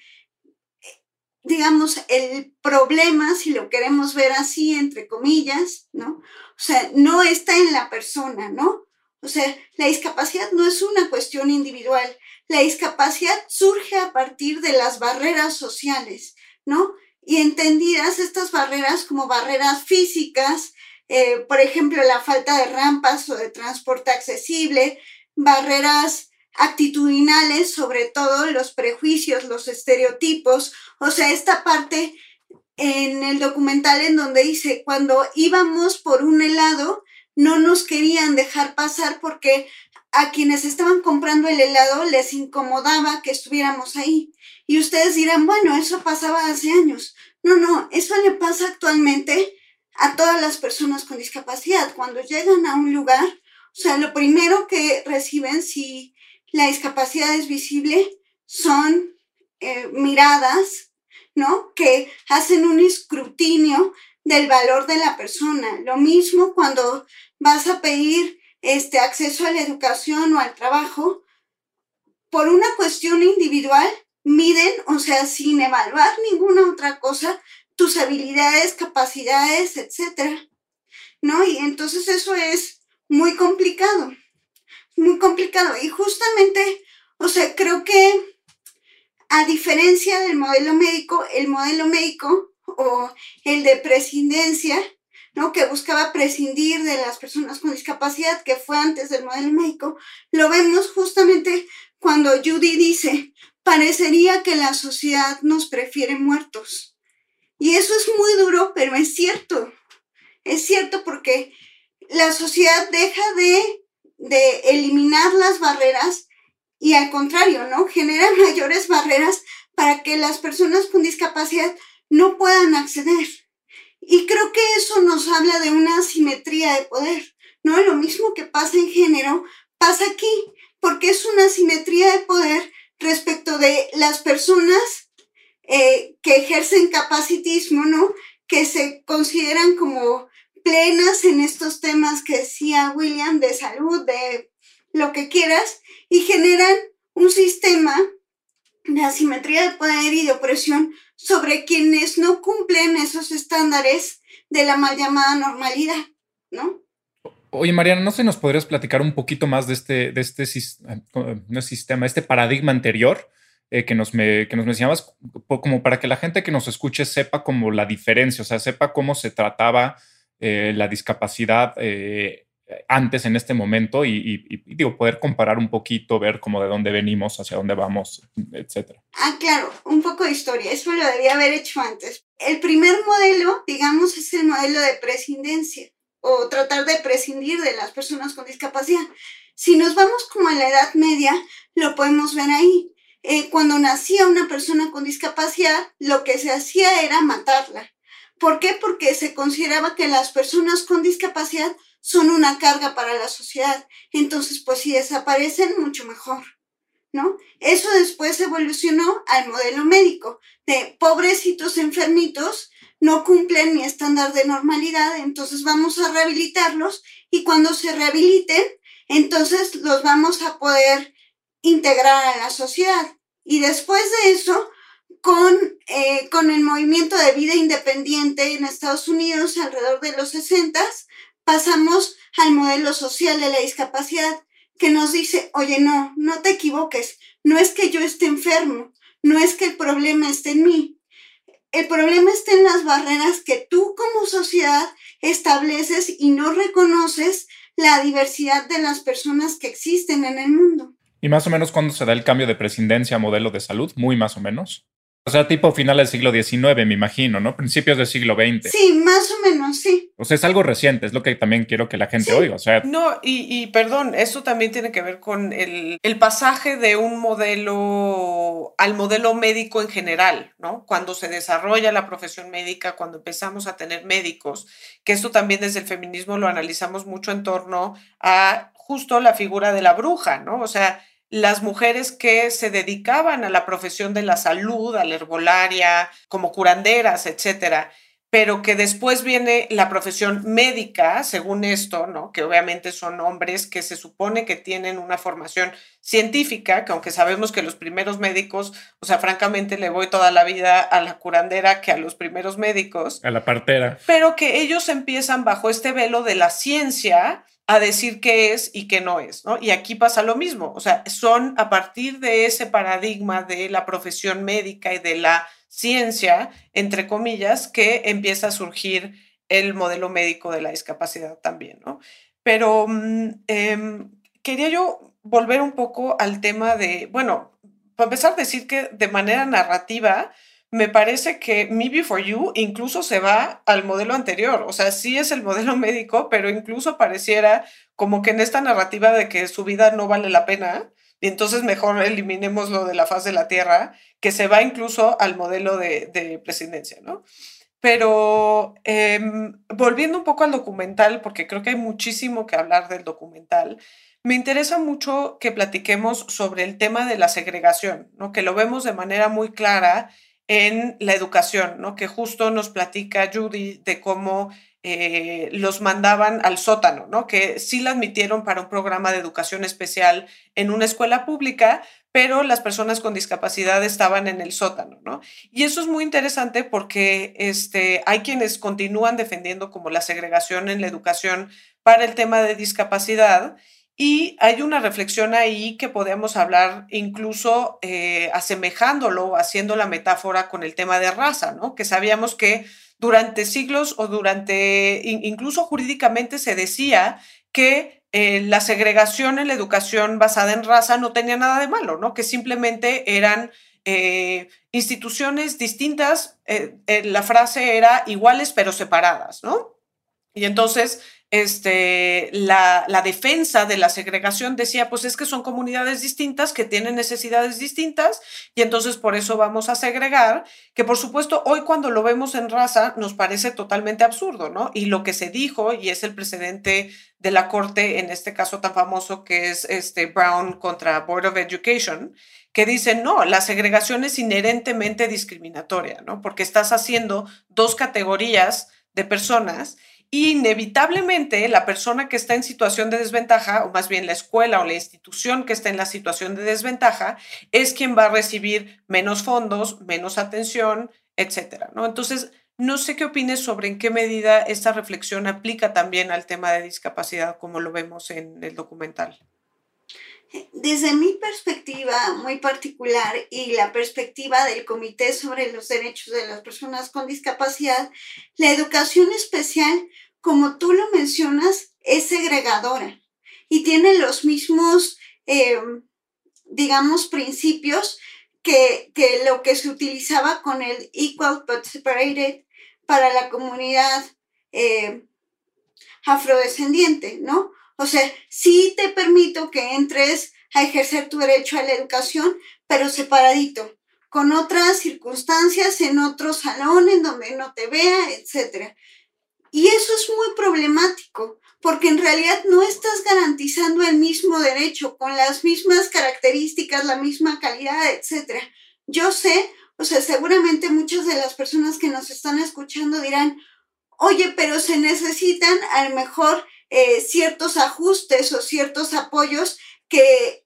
digamos, el problema, si lo queremos ver así, entre comillas, ¿no? O sea, no está en la persona, ¿no? O sea, la discapacidad no es una cuestión individual. La discapacidad surge a partir de las barreras sociales, ¿no? Y entendidas estas barreras como barreras físicas, eh, por ejemplo, la falta de rampas o de transporte accesible, barreras actitudinales, sobre todo los prejuicios, los estereotipos, o sea, esta parte en el documental en donde dice, cuando íbamos por un helado, no nos querían dejar pasar porque a quienes estaban comprando el helado les incomodaba que estuviéramos ahí. Y ustedes dirán, bueno, eso pasaba hace años. No, no, eso le pasa actualmente a todas las personas con discapacidad. Cuando llegan a un lugar, o sea, lo primero que reciben, si la discapacidad es visible, son eh, miradas, ¿no? Que hacen un escrutinio del valor de la persona. Lo mismo cuando vas a pedir este acceso a la educación o al trabajo, por una cuestión individual, miden, o sea, sin evaluar ninguna otra cosa, tus habilidades, capacidades, etcétera, ¿no? Y entonces eso es muy complicado, muy complicado. Y justamente, o sea, creo que a diferencia del modelo médico, el modelo médico o el de prescindencia, ¿no? Que buscaba prescindir de las personas con discapacidad, que fue antes del modelo médico, lo vemos justamente cuando Judy dice, parecería que la sociedad nos prefiere muertos. Y eso es muy duro, pero es cierto. Es cierto porque la sociedad deja de, de eliminar las barreras y al contrario, ¿no? Genera mayores barreras para que las personas con discapacidad no puedan acceder. Y creo que eso nos habla de una asimetría de poder, ¿no? Lo mismo que pasa en género, pasa aquí, porque es una asimetría de poder respecto de las personas eh, que ejercen capacitismo, ¿no? Que se consideran como plenas en estos temas que decía William, de salud, de lo que quieras, y generan un sistema de asimetría de poder y de opresión sobre quienes no cumplen esos estándares de la mal llamada normalidad, ¿no? Oye, Mariana, ¿no se nos podrías platicar un poquito más de este, de este no sistema, este paradigma anterior eh, que, nos me, que nos mencionabas, como para que la gente que nos escuche sepa como la diferencia, o sea, sepa cómo se trataba eh, la discapacidad eh, antes en este momento y, y, y digo, poder comparar un poquito, ver como de dónde venimos, hacia dónde vamos, etcétera. Ah, claro, un poco de historia, eso lo debía haber hecho antes. El primer modelo, digamos, es el modelo de prescindencia, o tratar de prescindir de las personas con discapacidad. Si nos vamos como a la Edad Media, lo podemos ver ahí. Eh, cuando nacía una persona con discapacidad, lo que se hacía era matarla. ¿Por qué? Porque se consideraba que las personas con discapacidad son una carga para la sociedad. Entonces, pues si desaparecen, mucho mejor, ¿no? Eso después evolucionó al modelo médico, de pobrecitos enfermitos, no cumplen mi estándar de normalidad, entonces vamos a rehabilitarlos y cuando se rehabiliten, entonces los vamos a poder integrar a la sociedad. Y después de eso, con, eh, con el movimiento de vida independiente en Estados Unidos alrededor de los sesentas, pasamos al modelo social de la discapacidad, que nos dice, oye, no, no te equivoques, no es que yo esté enfermo, no es que el problema esté en mí. El problema está en las barreras que tú como sociedad estableces y no reconoces la diversidad de las personas que existen en el mundo. ¿Y más o menos cuándo se da el cambio de prescindencia a modelo de salud? Muy más o menos. O sea, tipo final del siglo diecinueve, me imagino, ¿no? Principios del siglo veinte. Sí, más o menos, sí. O sea, es algo reciente, es lo que también quiero que la gente sí. oiga. O sea, no, y, y perdón, eso también tiene que ver con el, el pasaje de un modelo al modelo médico en general, ¿no? Cuando se desarrolla la profesión médica, cuando empezamos a tener médicos, que esto también desde el feminismo lo analizamos mucho en torno a justo la figura de la bruja, ¿no? O sea, las mujeres que se dedicaban a la profesión de la salud, a la herbolaria, como curanderas, etcétera, pero que después viene la profesión médica, según esto, ¿no? Que obviamente son hombres que se supone que tienen una formación científica, que aunque sabemos que los primeros médicos, o sea, francamente le voy toda la vida a la curandera que a los primeros médicos. A la partera. Pero que ellos empiezan bajo este velo de la ciencia a decir qué es y qué no es, ¿no? Y aquí pasa lo mismo, o sea, son a partir de ese paradigma de la profesión médica y de la ciencia, entre comillas, que empieza a surgir el modelo médico de la discapacidad también, ¿no? Pero eh, quería yo volver un poco al tema de, bueno, para empezar a decir que de manera narrativa, me parece que Me Before You incluso se va al modelo anterior, o sea, sí es el modelo médico, pero incluso pareciera como que en esta narrativa de que su vida no vale la pena, y entonces mejor eliminémoslo de la faz de la tierra, que se va incluso al modelo de, de prescindencia, ¿no? Pero eh, volviendo un poco al documental, porque creo que hay muchísimo que hablar del documental, me interesa mucho que platiquemos sobre el tema de la segregación, ¿no? Que lo vemos de manera muy clara en la educación, ¿no? Que justo nos platica Judy de cómo eh, los mandaban al sótano, ¿no? Que sí la admitieron para un programa de educación especial en una escuela pública, pero las personas con discapacidad estaban en el sótano, ¿no? Y eso es muy interesante porque este, hay quienes continúan defendiendo como la segregación en la educación para el tema de discapacidad. Y hay una reflexión ahí que podemos hablar incluso eh, asemejándolo, haciendo la metáfora con el tema de raza, ¿no? Que sabíamos que durante siglos o durante, incluso jurídicamente se decía que eh, la segregación en la educación basada en raza no tenía nada de malo, ¿no? Que simplemente eran eh, instituciones distintas, eh, eh, la frase era iguales pero separadas, ¿no? Y entonces este, la, la defensa de la segregación decía, pues es que son comunidades distintas que tienen necesidades distintas y entonces por eso vamos a segregar, que por supuesto hoy cuando lo vemos en raza nos parece totalmente absurdo, ¿no? Y lo que se dijo, y es el precedente de la corte, en este caso tan famoso que es este Brown contra Board of Education, que dicen, no, la segregación es inherentemente discriminatoria, ¿no? Porque estás haciendo dos categorías de personas. Inevitablemente la persona que está en situación de desventaja, o más bien la escuela o la institución que está en la situación de desventaja, es quien va a recibir menos fondos, menos atención, etcétera, ¿no? Entonces, no sé qué opines sobre en qué medida esta reflexión aplica también al tema de discapacidad, como lo vemos en el documental. Desde mi perspectiva muy particular y la perspectiva del Comité sobre los Derechos de las Personas con Discapacidad, la educación especial, como tú lo mencionas, es segregadora y tiene los mismos, eh, digamos, principios que, que lo que se utilizaba con el Equal but Separated para la comunidad eh, afrodescendiente, ¿no? O sea, sí te permito que entres a ejercer tu derecho a la educación, pero separadito, con otras circunstancias, en otro salón, en donde no te vea, etcétera. Y eso es muy problemático, porque en realidad no estás garantizando el mismo derecho, con las mismas características, la misma calidad, etcétera. Yo sé, o sea, seguramente muchas de las personas que nos están escuchando dirán, oye, pero se necesitan a lo mejor Eh, ciertos ajustes o ciertos apoyos que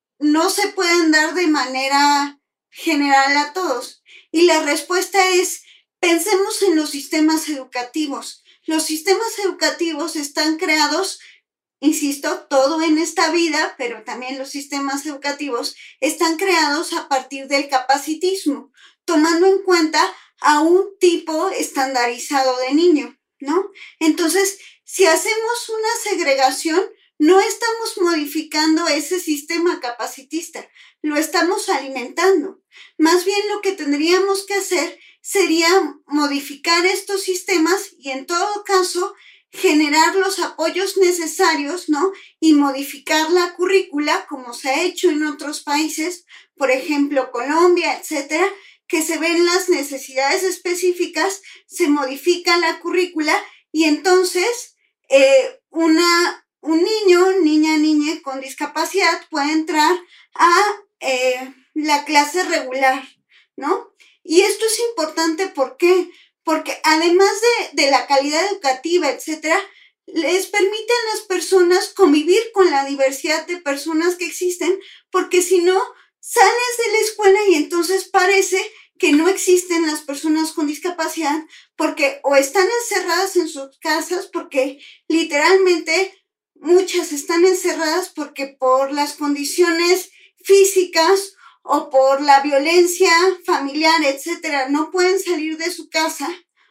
no se pueden dar de manera general a todos. Y la respuesta es, pensemos en los sistemas educativos. Los sistemas educativos están creados, insisto, todo en esta vida, pero también los sistemas educativos están creados a partir del capacitismo, tomando en cuenta a un tipo estandarizado de niño, ¿no? Entonces, si hacemos una segregación, no estamos modificando ese sistema capacitista, lo estamos alimentando. Más bien lo que tendríamos que hacer sería modificar estos sistemas y en todo caso generar los apoyos necesarios, ¿no? Y modificar la currícula como se ha hecho en otros países, por ejemplo Colombia, etcétera, que se ven las necesidades específicas, se modifica la currícula y entonces Eh, una, un niño, niña, niña con discapacidad puede entrar a eh, la clase regular, ¿no? Y esto es importante, ¿por qué? Porque además de, de la calidad educativa, etcétera, les permite a las personas convivir con la diversidad de personas que existen, porque si no, sales de la escuela y entonces parece que no existen las personas con discapacidad porque o están encerradas en sus casas, porque literalmente muchas están encerradas porque por las condiciones físicas o por la violencia familiar, etcétera, no pueden salir de su casa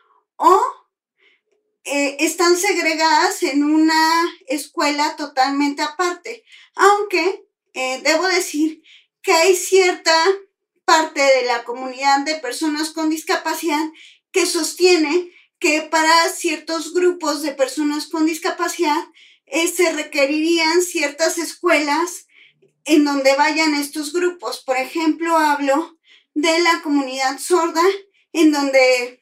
o eh, están segregadas en una escuela totalmente aparte. Aunque eh, debo decir que hay cierta parte de la comunidad de personas con discapacidad que sostiene que para ciertos grupos de personas con discapacidad eh, se requerirían ciertas escuelas en donde vayan estos grupos. Por ejemplo, hablo de la comunidad sorda, en donde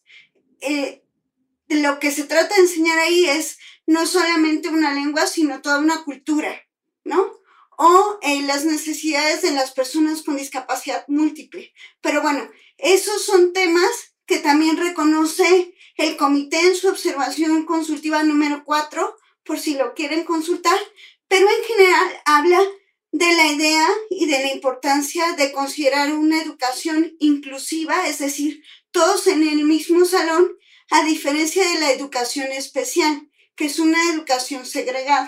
eh, lo que se trata de enseñar ahí es no solamente una lengua, sino toda una cultura, ¿no? O eh, las necesidades de las personas con discapacidad múltiple. Pero bueno, esos son temas que también reconoce el comité en su observación consultiva número cuatro, por si lo quieren consultar, pero en general habla de la idea y de la importancia de considerar una educación inclusiva, es decir, todos en el mismo salón, a diferencia de la educación especial, que es una educación segregada.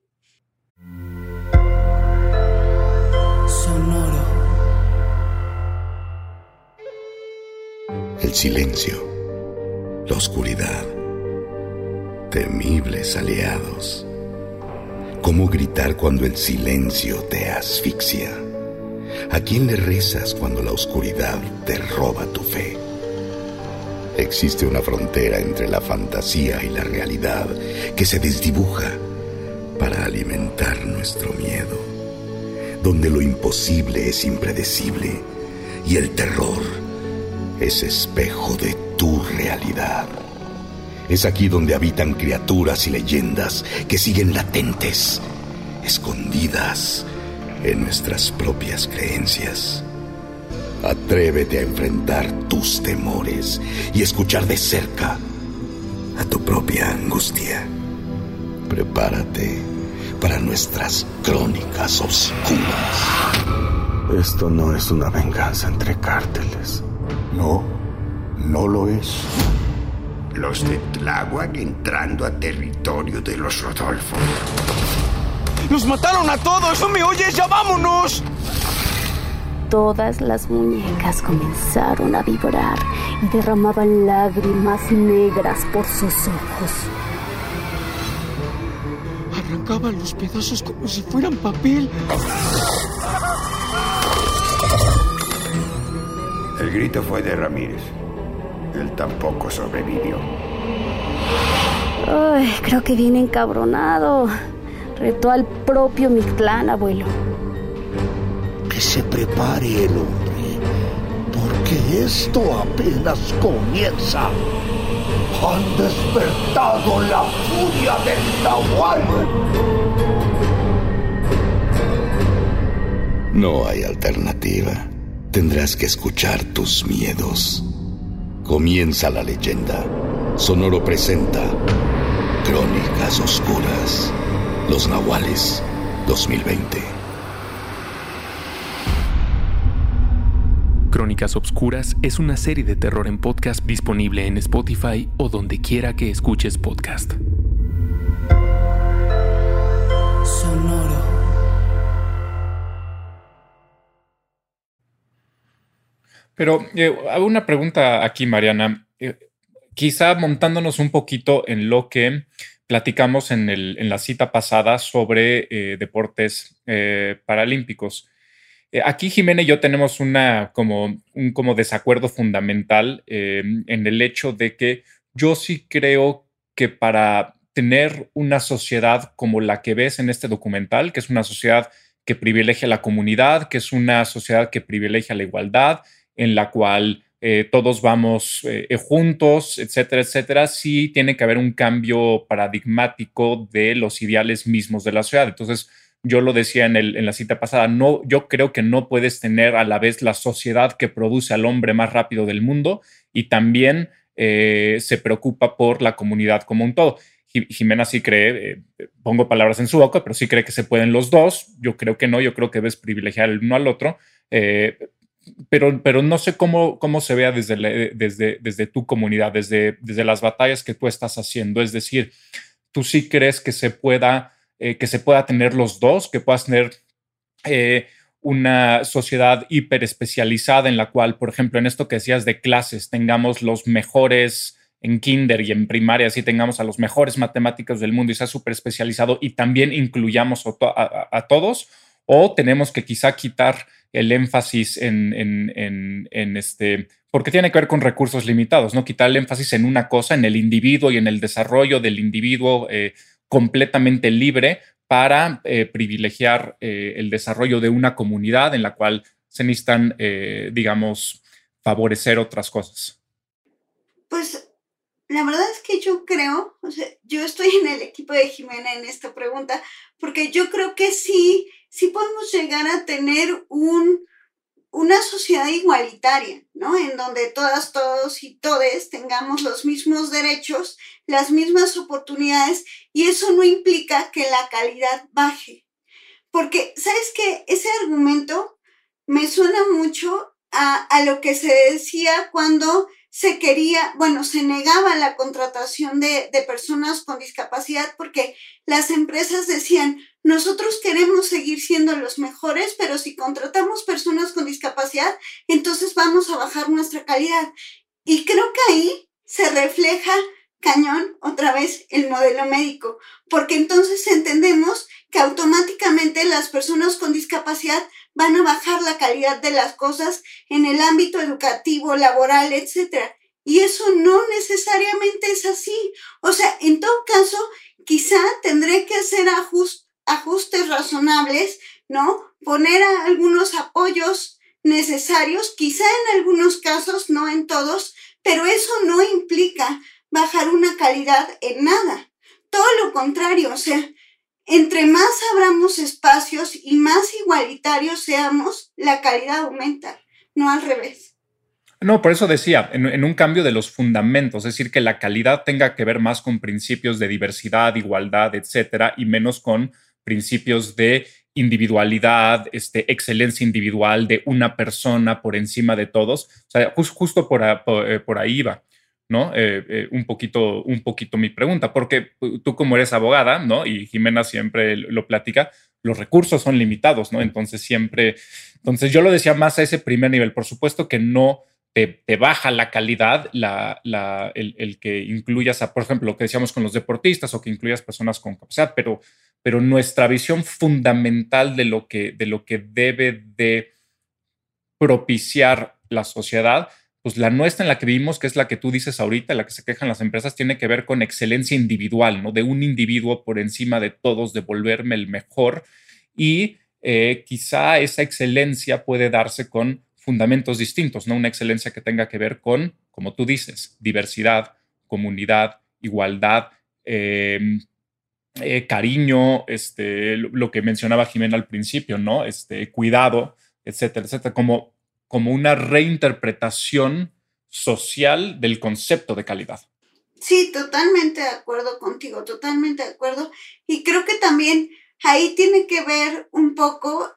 El silencio, la oscuridad, temibles aliados. ¿Cómo gritar cuando el silencio te asfixia? ¿A quién le rezas cuando la oscuridad te roba tu fe? Existe una frontera entre la fantasía y la realidad que se desdibuja para alimentar nuestro miedo, donde lo imposible es impredecible y el terror es espejo de tu realidad. Es aquí donde habitan criaturas y leyendas que siguen latentes, escondidas en nuestras propias creencias. Atrévete a enfrentar tus temores y escuchar de cerca a tu propia angustia. Prepárate para nuestras crónicas oscuras. Esto no es una venganza entre cárteles. No, no lo es. Los de Tláhuac entrando a territorio de los Rodolfo. ¡Nos mataron a todos! ¿No me oyes? ¡Ya vámonos! Todas las muñecas comenzaron a vibrar y derramaban lágrimas negras por sus ojos. Arrancaban los pedazos como si fueran papel. El grito fue de Ramírez. Él tampoco sobrevivió. Ay, creo que viene encabronado. Retó al propio Mictlán, abuelo. Que se prepare el hombre, porque esto apenas comienza. Han despertado la furia del Nahual. No hay alternativa. Tendrás que escuchar tus miedos. Comienza la leyenda. Sonoro presenta Crónicas Oscuras. Los Nahuales dos mil veinte. Crónicas Obscuras es una serie de terror en podcast disponible en Spotify o donde quiera que escuches podcast. Sonoro. Pero eh, hago una pregunta aquí, Mariana. Eh, quizá montándonos un poquito en lo que platicamos en, el, en la cita pasada sobre eh, deportes eh, paralímpicos. Eh, aquí Jimena y yo tenemos una, como, un como desacuerdo fundamental eh, en el hecho de que yo sí creo que para tener una sociedad como la que ves en este documental, que es una sociedad que privilegia a la comunidad, que es una sociedad que privilegia la igualdad, en la cual eh, todos vamos eh, juntos, etcétera, etcétera, sí tiene que haber un cambio paradigmático de los ideales mismos de la sociedad. Entonces, yo lo decía en, el, en la cita pasada, no, yo creo que no puedes tener a la vez la sociedad que produce al hombre más rápido del mundo y también eh, se preocupa por la comunidad como un todo. Jimena sí cree, eh, pongo palabras en su boca, pero sí cree que se pueden los dos. Yo creo que no, yo creo que debes privilegiar el uno al otro. Eh, Pero, pero no sé cómo, cómo se vea desde, la, desde, desde tu comunidad, desde, desde las batallas que tú estás haciendo. Es decir, ¿tú sí crees que se pueda, eh, que se pueda tener los dos? Que puedas tener eh, una sociedad hiperespecializada en la cual, por ejemplo, en esto que decías de clases, tengamos los mejores en kinder y en primaria, así tengamos a los mejores matemáticos del mundo y sea súper especializado y también incluyamos a, a, a todos? ¿O tenemos que quizá quitar el énfasis en, en, en, en este, porque tiene que ver con recursos limitados, ¿no? Quitar el énfasis en una cosa, en el individuo y en el desarrollo del individuo eh, completamente libre para eh, privilegiar eh, el desarrollo de una comunidad en la cual se necesitan, eh, digamos, favorecer otras cosas. Pues la verdad es que yo creo, o sea, yo estoy en el equipo de Jimena en esta pregunta, porque yo creo que sí, sí podemos llegar a tener un, una sociedad igualitaria, ¿no? En donde todas, todos y todes tengamos los mismos derechos, las mismas oportunidades, y eso no implica que la calidad baje. Porque, ¿sabes qué? Ese argumento me suena mucho a, a lo que se decía cuando se quería, bueno, se negaba la contratación de, de personas con discapacidad porque las empresas decían, nosotros queremos seguir siendo los mejores, pero si contratamos personas con discapacidad, entonces vamos a bajar nuestra calidad. Y creo que ahí se refleja cañón otra vez el modelo médico, porque entonces entendemos que automáticamente las personas con discapacidad van a bajar la calidad de las cosas en el ámbito educativo, laboral, etcétera. Y eso no necesariamente es así. O sea, en todo caso, quizá tendré que hacer ajust, ajustes razonables, ¿no? Poner a algunos apoyos necesarios, quizá en algunos casos, no en todos, pero eso no implica bajar una calidad en nada. Todo lo contrario, o sea, entre más abramos espacios y más igualitarios seamos, la calidad aumenta, no al revés. No, por eso decía, en, en un cambio de los fundamentos, es decir, que la calidad tenga que ver más con principios de diversidad, igualdad, etcétera, y menos con principios de individualidad, este, excelencia individual de una persona por encima de todos. O sea, just, justo por, a, por, eh, por ahí va, ¿no? Eh, eh, un poquito, un poquito mi pregunta, porque tú como eres abogada, ¿no? Y Jimena siempre lo platica, los recursos son limitados, ¿no? Entonces siempre, entonces yo lo decía más a ese primer nivel. Por supuesto que no te, te baja la calidad la, la, el, el que incluyas, a, por ejemplo, lo que decíamos con los deportistas o que incluyas personas con capacidad, pero, pero nuestra visión fundamental de lo que, de lo que debe de propiciar la sociedad, pues la nuestra en la que vivimos, que es la que tú dices ahorita, la que se quejan las empresas, tiene que ver con excelencia individual, ¿no? De un individuo por encima de todos, de volverme el mejor. Y eh, quizá esa excelencia puede darse con fundamentos distintos, ¿no? Una excelencia que tenga que ver con, como tú dices, diversidad, comunidad, igualdad, eh, eh, cariño, este, lo, lo que mencionaba Jimena al principio, ¿no? Este, cuidado, etcétera, etcétera, como como una reinterpretación social del concepto de calidad. Sí, totalmente de acuerdo contigo, totalmente de acuerdo. Y creo que también ahí tiene que ver un poco,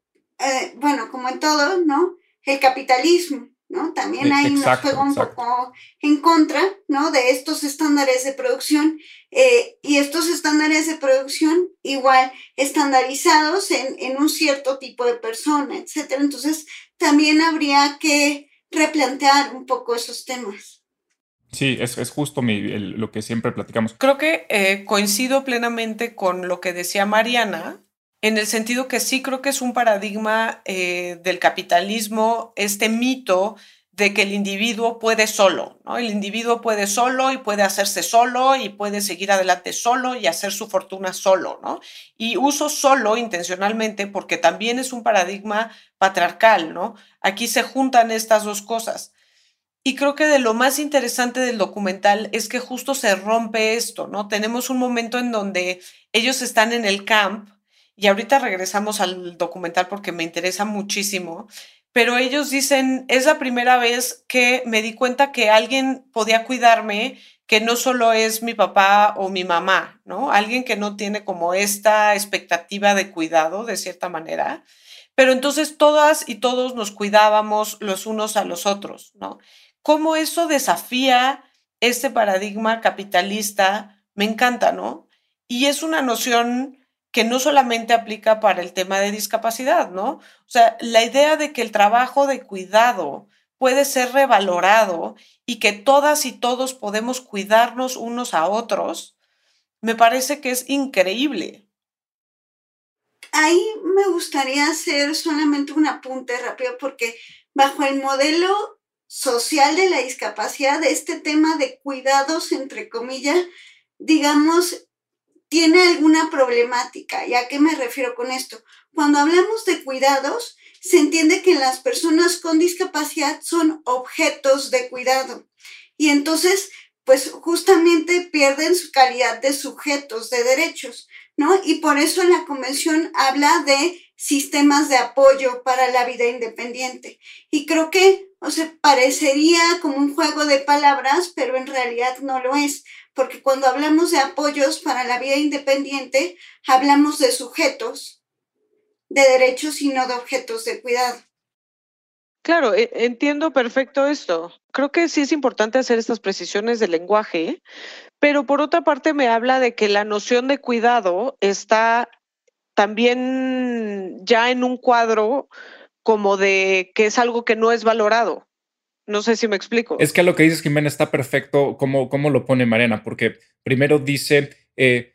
eh, bueno, como en todo, ¿no? El capitalismo, ¿no? También ahí nos juega un poco en contra, ¿no? De estos estándares de producción eh, y estos estándares de producción igual estandarizados en, en un cierto tipo de persona, etcétera. Entonces, también habría que replantear un poco esos temas. Sí, es, es justo mi, el, lo que siempre platicamos. Creo que eh, coincido plenamente con lo que decía Mariana, en el sentido que sí creo que es un paradigma eh, del capitalismo, este mito de que el individuo puede solo, ¿no? El individuo puede solo y puede hacerse solo y puede seguir adelante solo y hacer su fortuna solo, ¿no? Y uso solo intencionalmente porque también es un paradigma patriarcal, ¿no? Aquí se juntan estas dos cosas. Y creo que de lo más interesante del documental es que justo se rompe esto, ¿no? Tenemos un momento en donde ellos están en el camp, y ahorita regresamos al documental porque me interesa muchísimo, pero ellos dicen, es la primera vez que me di cuenta que alguien podía cuidarme, que no solo es mi papá o mi mamá, ¿no? Alguien que no tiene como esta expectativa de cuidado, de cierta manera. Pero entonces todas y todos nos cuidábamos los unos a los otros, ¿no? Cómo eso desafía este paradigma capitalista, me encanta, ¿no? Y es una noción que no solamente aplica para el tema de discapacidad, ¿no? O sea, la idea de que el trabajo de cuidado puede ser revalorado y que todas y todos podemos cuidarnos unos a otros, me parece que es increíble. Ahí me gustaría hacer solamente un apunte rápido porque bajo el modelo social de la discapacidad, este tema de cuidados, entre comillas, digamos, tiene alguna problemática. ¿Y a qué me refiero con esto? Cuando hablamos de cuidados, se entiende que las personas con discapacidad son objetos de cuidado. Y entonces, pues justamente pierden su calidad de sujetos de derechos, ¿no? Y por eso la convención habla de sistemas de apoyo para la vida independiente. Y creo que, o sea, parecería como un juego de palabras, pero en realidad no lo es. Porque cuando hablamos de apoyos para la vida independiente, hablamos de sujetos de derechos y no de objetos de cuidado. Claro, entiendo perfecto esto. Creo que sí es importante hacer estas precisiones del lenguaje, pero por otra parte me habla de que la noción de cuidado está también ya en un cuadro como de que es algo que no es valorado. No sé si me explico. Es que lo que dices, Jimena, está perfecto cómo, cómo lo pone Mariana, porque primero dice, eh,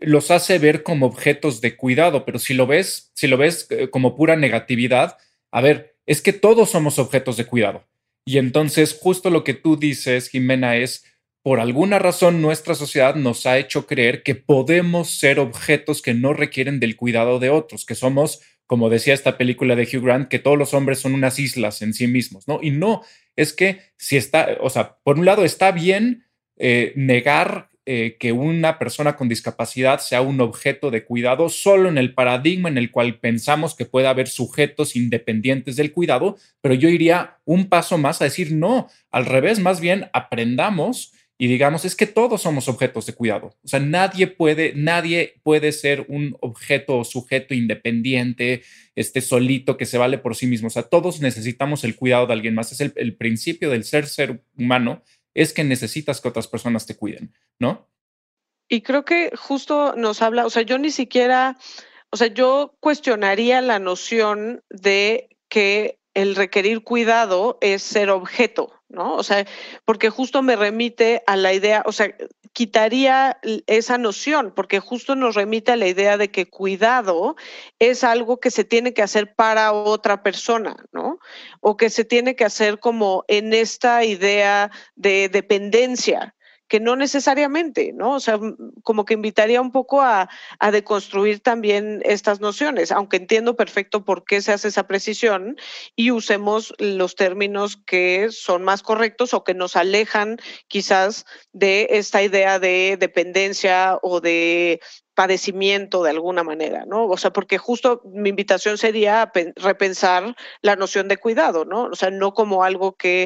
los hace ver como objetos de cuidado, pero si lo ves, si lo ves como pura negatividad, a ver, es que todos somos objetos de cuidado. Y entonces justo lo que tú dices, Jimena, es por alguna razón nuestra sociedad nos ha hecho creer que podemos ser objetos que no requieren del cuidado de otros, que somos, como decía esta película de Hugh Grant, que todos los hombres son unas islas en sí mismos, ¿no? Y no, es que si está, o sea, por un lado está bien eh, negar eh, que una persona con discapacidad sea un objeto de cuidado solo en el paradigma en el cual pensamos que puede haber sujetos independientes del cuidado, pero yo iría un paso más a decir no, al revés, más bien aprendamos y digamos, es que todos somos objetos de cuidado. O sea, nadie puede, nadie puede ser un objeto o sujeto independiente, este solito que se vale por sí mismo. O sea, todos necesitamos el cuidado de alguien más. Es el, el principio del ser ser humano, es que necesitas que otras personas te cuiden, ¿no? Y creo que justo nos habla, o sea, yo ni siquiera, o sea, yo cuestionaría la noción de que el requerir cuidado es ser objeto, ¿no? O sea, porque justo me remite a la idea, o sea, quitaría esa noción, porque justo nos remite a la idea de que cuidado es algo que se tiene que hacer para otra persona, ¿no? O que se tiene que hacer como en esta idea de dependencia, que no necesariamente, ¿no? O sea, como que invitaría un poco a, a deconstruir también estas nociones, aunque entiendo perfecto por qué se hace esa precisión y usemos los términos que son más correctos o que nos alejan quizás de esta idea de dependencia o de padecimiento de alguna manera, ¿no? O sea, porque justo mi invitación sería a repensar la noción de cuidado, ¿no? O sea, no como algo que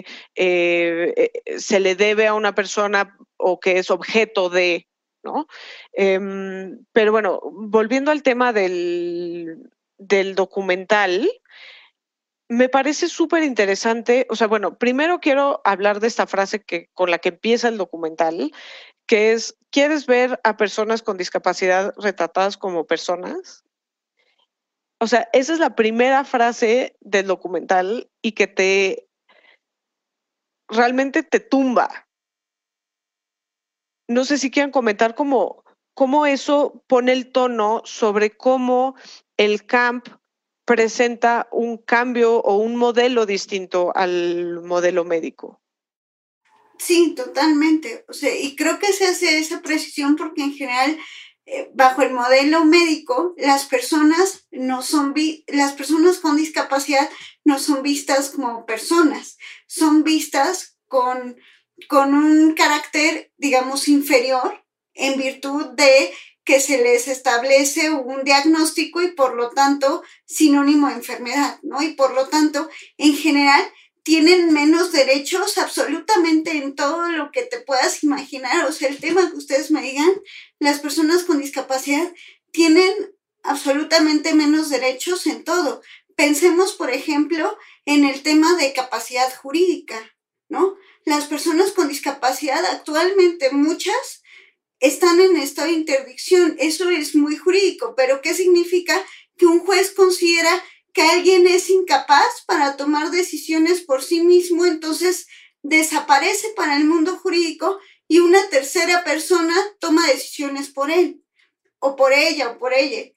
eh, se le debe a una persona o que es objeto de, ¿no? Eh, pero bueno, volviendo al tema del, del documental, me parece súper interesante. O sea, bueno, primero quiero hablar de esta frase que, con la que empieza el documental, que es, ¿quieres ver a personas con discapacidad retratadas como personas? O sea, esa es la primera frase del documental y que te realmente te tumba. No sé si quieran comentar cómo, cómo eso pone el tono sobre cómo el camp presenta un cambio o un modelo distinto al modelo médico. Sí, totalmente. O sea, y creo que se hace esa precisión porque en general, eh, bajo el modelo médico, las personas no son vi- las personas con discapacidad no son vistas como personas, son vistas con, con un carácter, digamos, inferior en virtud de que se les establece un diagnóstico y por lo tanto sinónimo de enfermedad, ¿no? Y por lo tanto, en general, tienen menos derechos absolutamente en todo lo que te puedas imaginar. O sea, el tema que ustedes me digan, las personas con discapacidad tienen absolutamente menos derechos en todo. Pensemos, por ejemplo, en el tema de capacidad jurídica, ¿no? Las personas con discapacidad actualmente, muchas, están en estado de interdicción. Eso es muy jurídico, pero ¿qué significa? Que un juez considera que alguien es incapaz para tomar decisiones por sí mismo, entonces desaparece para el mundo jurídico y una tercera persona toma decisiones por él, o por ella, o por ella.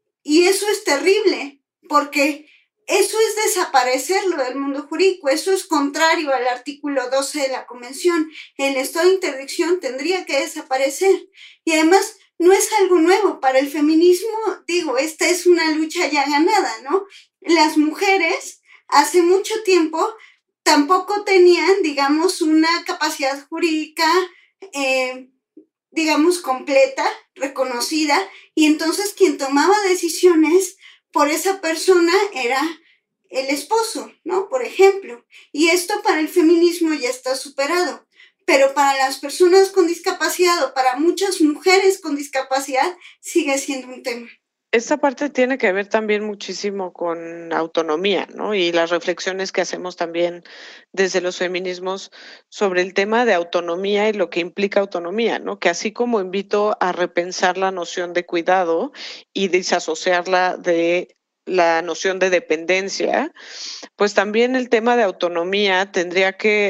Y eso es terrible, porque eso es desaparecerlo del mundo jurídico, eso es contrario al artículo doce de la Convención. El estado de interdicción tendría que desaparecer. Y además, no es algo nuevo. Para el feminismo, digo, esta es una lucha ya ganada, ¿no? Las mujeres hace mucho tiempo tampoco tenían, digamos, una capacidad jurídica, eh, digamos, completa, reconocida, y entonces quien tomaba decisiones por esa persona era el esposo, ¿no? Por ejemplo. Y esto para el feminismo ya está superado. Pero para las personas con discapacidad o para muchas mujeres con discapacidad sigue siendo un tema. Esta parte tiene que ver también muchísimo con autonomía, ¿no? Y las reflexiones que hacemos también desde los feminismos sobre el tema de autonomía y lo que implica autonomía, ¿no? Que así como invito a repensar la noción de cuidado y desasociarla de la noción de dependencia, pues también el tema de autonomía tendría que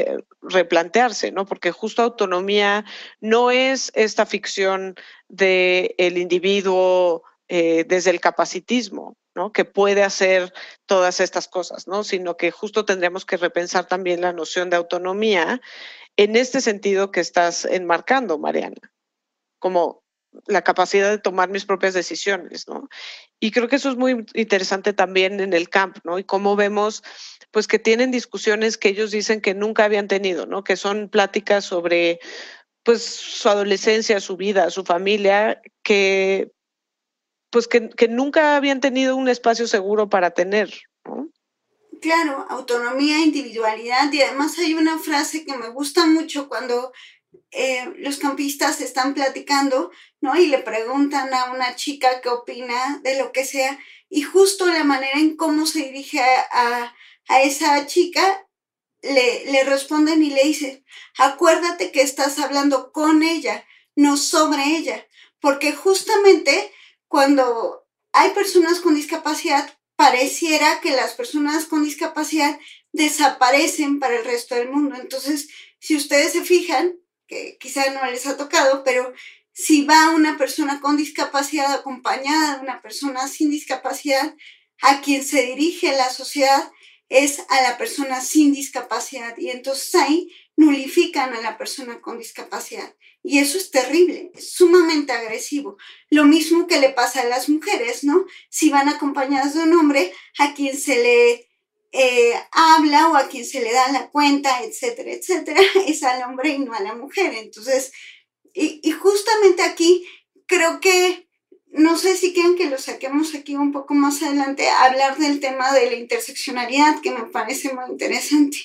replantearse, ¿no? Porque justo autonomía no es esta ficción del individuo eh, desde el capacitismo, ¿no? Que puede hacer todas estas cosas, ¿no? Sino que justo tendríamos que repensar también la noción de autonomía en este sentido que estás enmarcando, Mariana, como la capacidad de tomar mis propias decisiones, ¿no? Y creo que eso es muy interesante también en el camp, ¿no? Y cómo vemos, pues, que tienen discusiones que ellos dicen que nunca habían tenido, ¿no? Que son pláticas sobre, pues, su adolescencia, su vida, su familia, que, pues, que, que nunca habían tenido un espacio seguro para tener, ¿no? Claro, autonomía, individualidad, y además hay una frase que me gusta mucho cuando eh, los campistas están platicando, ¿no? Y le preguntan a una chica qué opina de lo que sea, y justo la manera en cómo se dirige a, a, a esa chica, le, le responden y le dicen, acuérdate que estás hablando con ella, no sobre ella, porque justamente cuando hay personas con discapacidad, pareciera que las personas con discapacidad desaparecen para el resto del mundo. Entonces, si ustedes se fijan, que quizá no les ha tocado, pero si va una persona con discapacidad acompañada de una persona sin discapacidad, a quien se dirige la sociedad es a la persona sin discapacidad, y entonces ahí nulifican a la persona con discapacidad. Y eso es terrible, es sumamente agresivo. Lo mismo que le pasa a las mujeres, ¿no? Si van acompañadas de un hombre a quien se le eh, habla o a quien se le da la cuenta, etcétera, etcétera, es al hombre y no a la mujer. Entonces, y, y justamente aquí creo que, no sé si quieren que lo saquemos aquí un poco más adelante, hablar del tema de la interseccionalidad, que me parece muy interesante.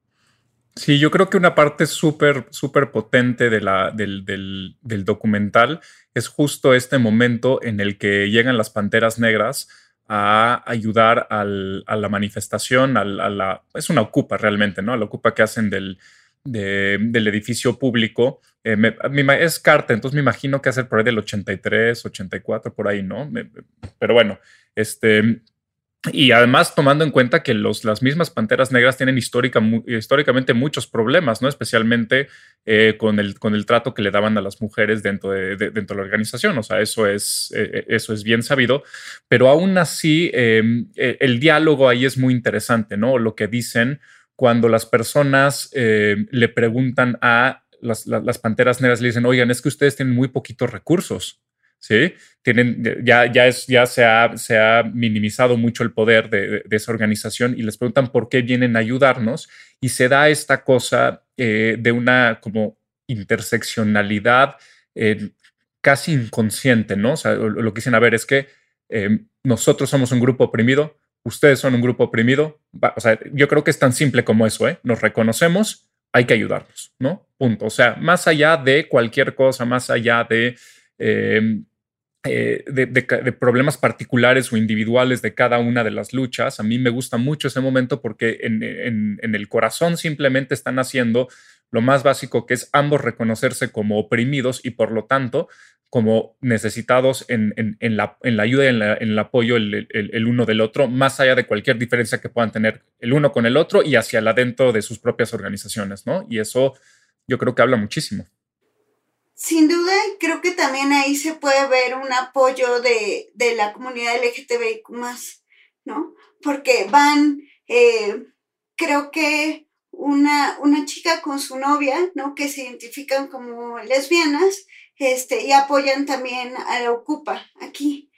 Sí, yo creo que una parte súper, súper potente de la, del, del, del documental es justo este momento en el que llegan las Panteras Negras a ayudar al, a la manifestación, a la, a la, es una ocupa realmente, ¿no? La ocupa que hacen del, de, del edificio público. Eh, me, me, es carta, entonces me imagino que hacer por ahí del ochenta y tres, ochenta y cuatro, por ahí, ¿no? Me, pero bueno, este... Y además tomando en cuenta que los, las mismas Panteras Negras tienen histórica, mu, históricamente muchos problemas, ¿no? Especialmente eh, con, el, con el trato que le daban a las mujeres dentro de, de, dentro de la organización. O sea, eso es, eh, eso es bien sabido. Pero aún así, eh, el diálogo ahí es muy interesante, ¿no? Lo que dicen cuando las personas eh, le preguntan a las, las, las Panteras Negras, le dicen, oigan, es que ustedes tienen muy poquitos recursos. Sí, tienen, ya, ya, es, ya se, ha, se ha minimizado mucho el poder de, de, de esa organización y les preguntan por qué vienen a ayudarnos, y se da esta cosa eh, de una como interseccionalidad eh, casi inconsciente, ¿no? O sea, lo, lo que dicen, a ver, es que eh, nosotros somos un grupo oprimido, ustedes son un grupo oprimido. O sea, yo creo que es tan simple como eso, ¿eh? Nos reconocemos, hay que ayudarnos, ¿no? Punto. O sea, más allá de cualquier cosa, más allá de... Eh, Eh, de, de, de problemas particulares o individuales de cada una de las luchas. A mí me gusta mucho ese momento porque en, en, en el corazón simplemente están haciendo lo más básico, que es ambos reconocerse como oprimidos y por lo tanto como necesitados en, en, en, la, en la ayuda y en, la, en el apoyo el, el, el uno del otro, más allá de cualquier diferencia que puedan tener el uno con el otro y hacia adentro de sus propias organizaciones, ¿no? Y eso yo creo que habla muchísimo. Sin duda, creo que también ahí se puede ver un apoyo de, de la comunidad L G T B I Q más, ¿no? Porque van, eh, creo que una, una chica con su novia, ¿no? Que se identifican como lesbianas, este, y apoyan también a la Ocupa aquí.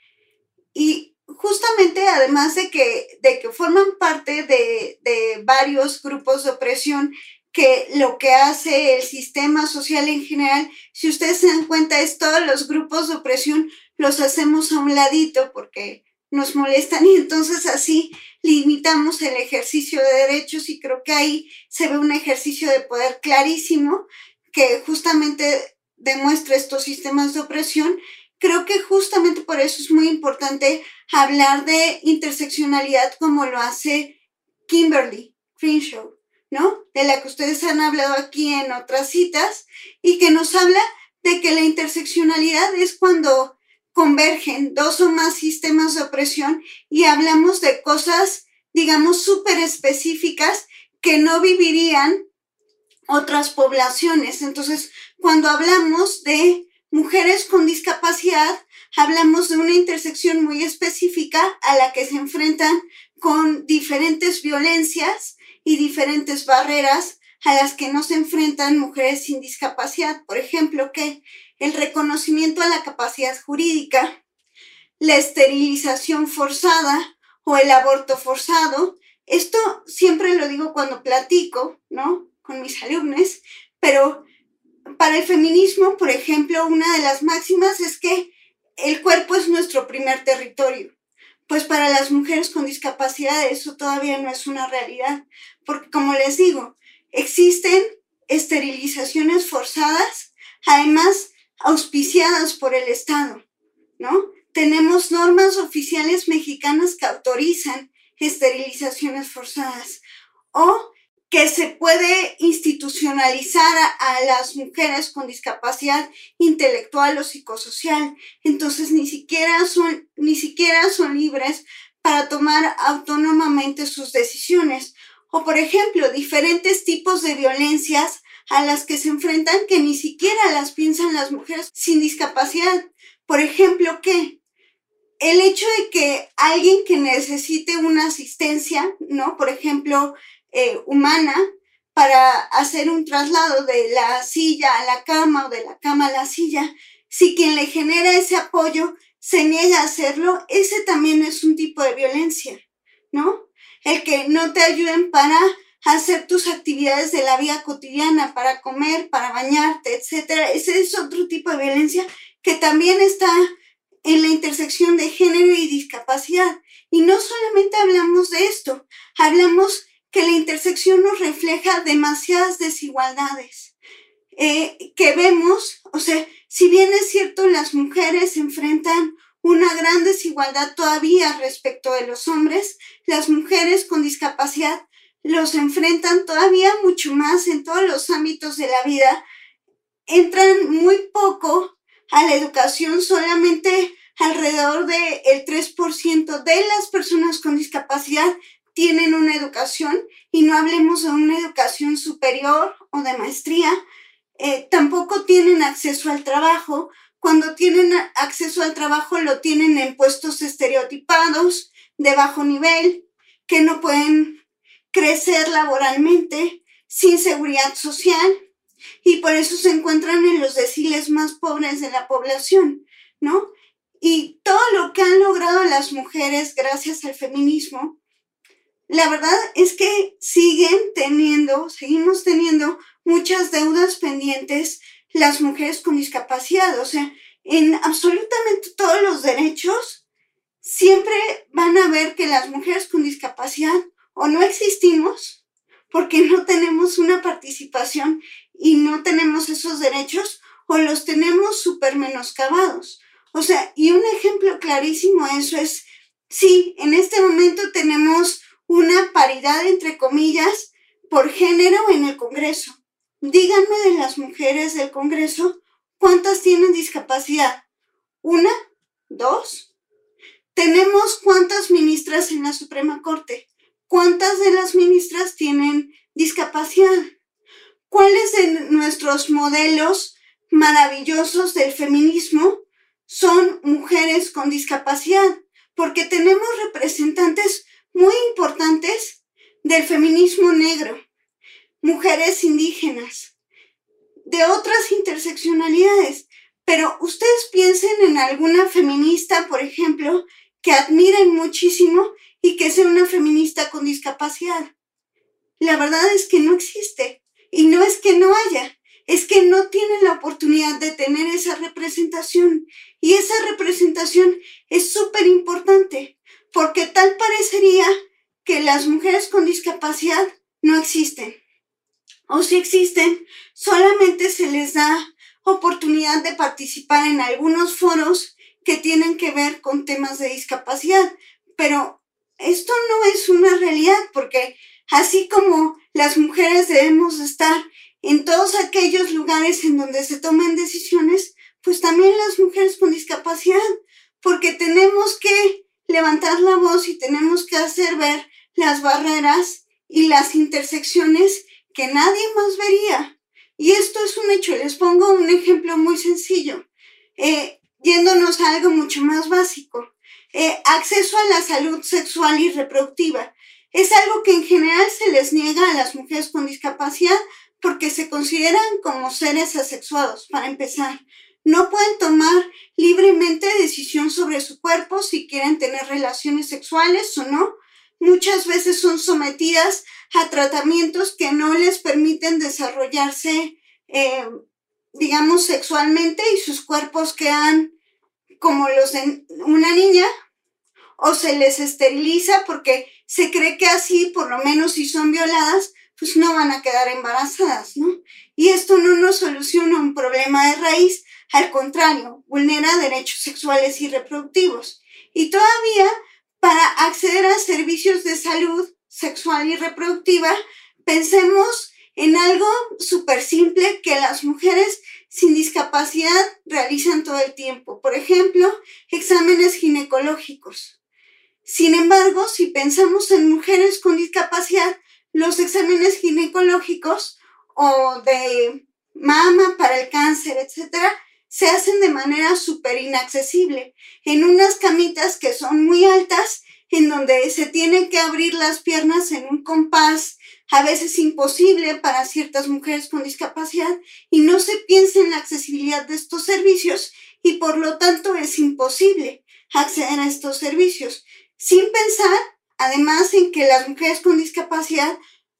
Y justamente, además de que, de que forman parte de, de varios grupos de opresión, que lo que hace el sistema social en general, si ustedes se dan cuenta, es todos los grupos de opresión los hacemos a un ladito porque nos molestan y entonces así limitamos el ejercicio de derechos, y creo que ahí se ve un ejercicio de poder clarísimo que justamente demuestra estos sistemas de opresión. Creo que justamente por eso es muy importante hablar de interseccionalidad como lo hace Kimberly Crenshaw, ¿no? De la que ustedes han hablado aquí en otras citas, y que nos habla de que la interseccionalidad es cuando convergen dos o más sistemas de opresión y hablamos de cosas, digamos, súper específicas que no vivirían otras poblaciones. Entonces, cuando hablamos de mujeres con discapacidad, hablamos de una intersección muy específica a la que se enfrentan con diferentes violencias y diferentes barreras a las que no se enfrentan mujeres sin discapacidad. Por ejemplo, que el reconocimiento a la capacidad jurídica, la esterilización forzada o el aborto forzado. Esto siempre lo digo cuando platico, ¿no?, con mis alumnos, pero para el feminismo, por ejemplo, una de las máximas es que el cuerpo es nuestro primer territorio. Pues para las mujeres con discapacidad eso todavía no es una realidad, porque como les digo, existen esterilizaciones forzadas, además auspiciadas por el Estado, ¿no? Tenemos normas oficiales mexicanas que autorizan esterilizaciones forzadas, o que se puede institucionalizar a, a las mujeres con discapacidad intelectual o psicosocial. Entonces ni siquiera son, ni siquiera son libres para tomar autónomamente sus decisiones. O por ejemplo, diferentes tipos de violencias a las que se enfrentan que ni siquiera las piensan las mujeres sin discapacidad. Por ejemplo, ¿qué? El hecho de que alguien que necesite una asistencia, ¿no?, por ejemplo, eh, humana, para hacer un traslado de la silla a la cama o de la cama a la silla, si quien le genera ese apoyo se niega a hacerlo, ese también es un tipo de violencia, ¿no? El que no te ayuden para hacer tus actividades de la vida cotidiana, para comer, para bañarte, etcétera. Ese es otro tipo de violencia que también está en la intersección de género y discapacidad. Y no solamente hablamos de esto, hablamos que la intersección nos refleja demasiadas desigualdades eh, que vemos. O sea, si bien es cierto, las mujeres enfrentan una gran desigualdad todavía respecto de los hombres, las mujeres con discapacidad los enfrentan todavía mucho más en todos los ámbitos de la vida. Entran muy poco a la educación, solamente alrededor del tres por ciento de las personas con discapacidad tienen una educación, y no hablemos de una educación superior o de maestría. Eh, tampoco tienen acceso al trabajo. Cuando tienen acceso al trabajo lo tienen en puestos estereotipados, de bajo nivel, que no pueden crecer laboralmente, sin seguridad social, y por eso se encuentran en los deciles más pobres de la población, ¿no? Y todo lo que han logrado las mujeres gracias al feminismo, la verdad es que siguen teniendo, seguimos teniendo muchas deudas pendientes las mujeres con discapacidad. O sea, en absolutamente todos los derechos siempre van a ver que las mujeres con discapacidad o no existimos porque no tenemos una participación y no tenemos esos derechos, o los tenemos súper menoscabados. O sea, y un ejemplo clarísimo de eso es, sí, en este momento tenemos una paridad, entre comillas, por género en el Congreso. Díganme de las mujeres del Congreso, ¿cuántas tienen discapacidad? ¿Una? ¿Dos? Tenemos cuántas ministras en la Suprema Corte. ¿Cuántas de las ministras tienen discapacidad? ¿Cuáles de nuestros modelos maravillosos del feminismo son mujeres con discapacidad? Porque tenemos representantes muy importantes del feminismo negro, mujeres indígenas, de otras interseccionalidades. Pero ustedes piensen en alguna feminista, por ejemplo, que admiren muchísimo y que sea una feminista con discapacidad. La verdad es que no existe. Y no es que no haya, es que no tienen la oportunidad de tener esa representación. Y esa representación es súper importante, porque tal parecería que las mujeres con discapacidad no existen. O si existen, solamente se les da oportunidad de participar en algunos foros que tienen que ver con temas de discapacidad. Pero esto no es una realidad, porque así como las mujeres debemos estar en todos aquellos lugares en donde se toman decisiones, pues también las mujeres con discapacidad, porque tenemos que levantar la voz y tenemos que hacer ver las barreras y las intersecciones que nadie más vería. Y esto es un hecho. Les pongo un ejemplo muy sencillo. Eh, yéndonos a algo mucho más básico. Eh, acceso a la salud sexual y reproductiva. Es algo que en general se les niega a las mujeres con discapacidad porque se consideran como seres asexuados, para empezar. No pueden tomar libremente decisión sobre su cuerpo, si quieren tener relaciones sexuales o no. Muchas veces son sometidas a tratamientos que no les permiten desarrollarse, eh, digamos, sexualmente, y sus cuerpos quedan como los de una niña, o se les esteriliza porque se cree que así, por lo menos si son violadas, pues no van a quedar embarazadas, ¿no? Y esto no nos soluciona un problema de raíz, al contrario, vulnera derechos sexuales y reproductivos. Y todavía, para acceder a servicios de salud sexual y reproductiva, pensemos en algo súper simple que las mujeres sin discapacidad realizan todo el tiempo. Por ejemplo, exámenes ginecológicos. Sin embargo, si pensamos en mujeres con discapacidad, los exámenes ginecológicos o de mama para el cáncer, etcétera, se hacen de manera súper inaccesible, en unas camitas que son muy altas, en donde se tienen que abrir las piernas en un compás, a veces imposible para ciertas mujeres con discapacidad, y no se piensa en la accesibilidad de estos servicios, y por lo tanto es imposible acceder a estos servicios, sin pensar además en que las mujeres con discapacidad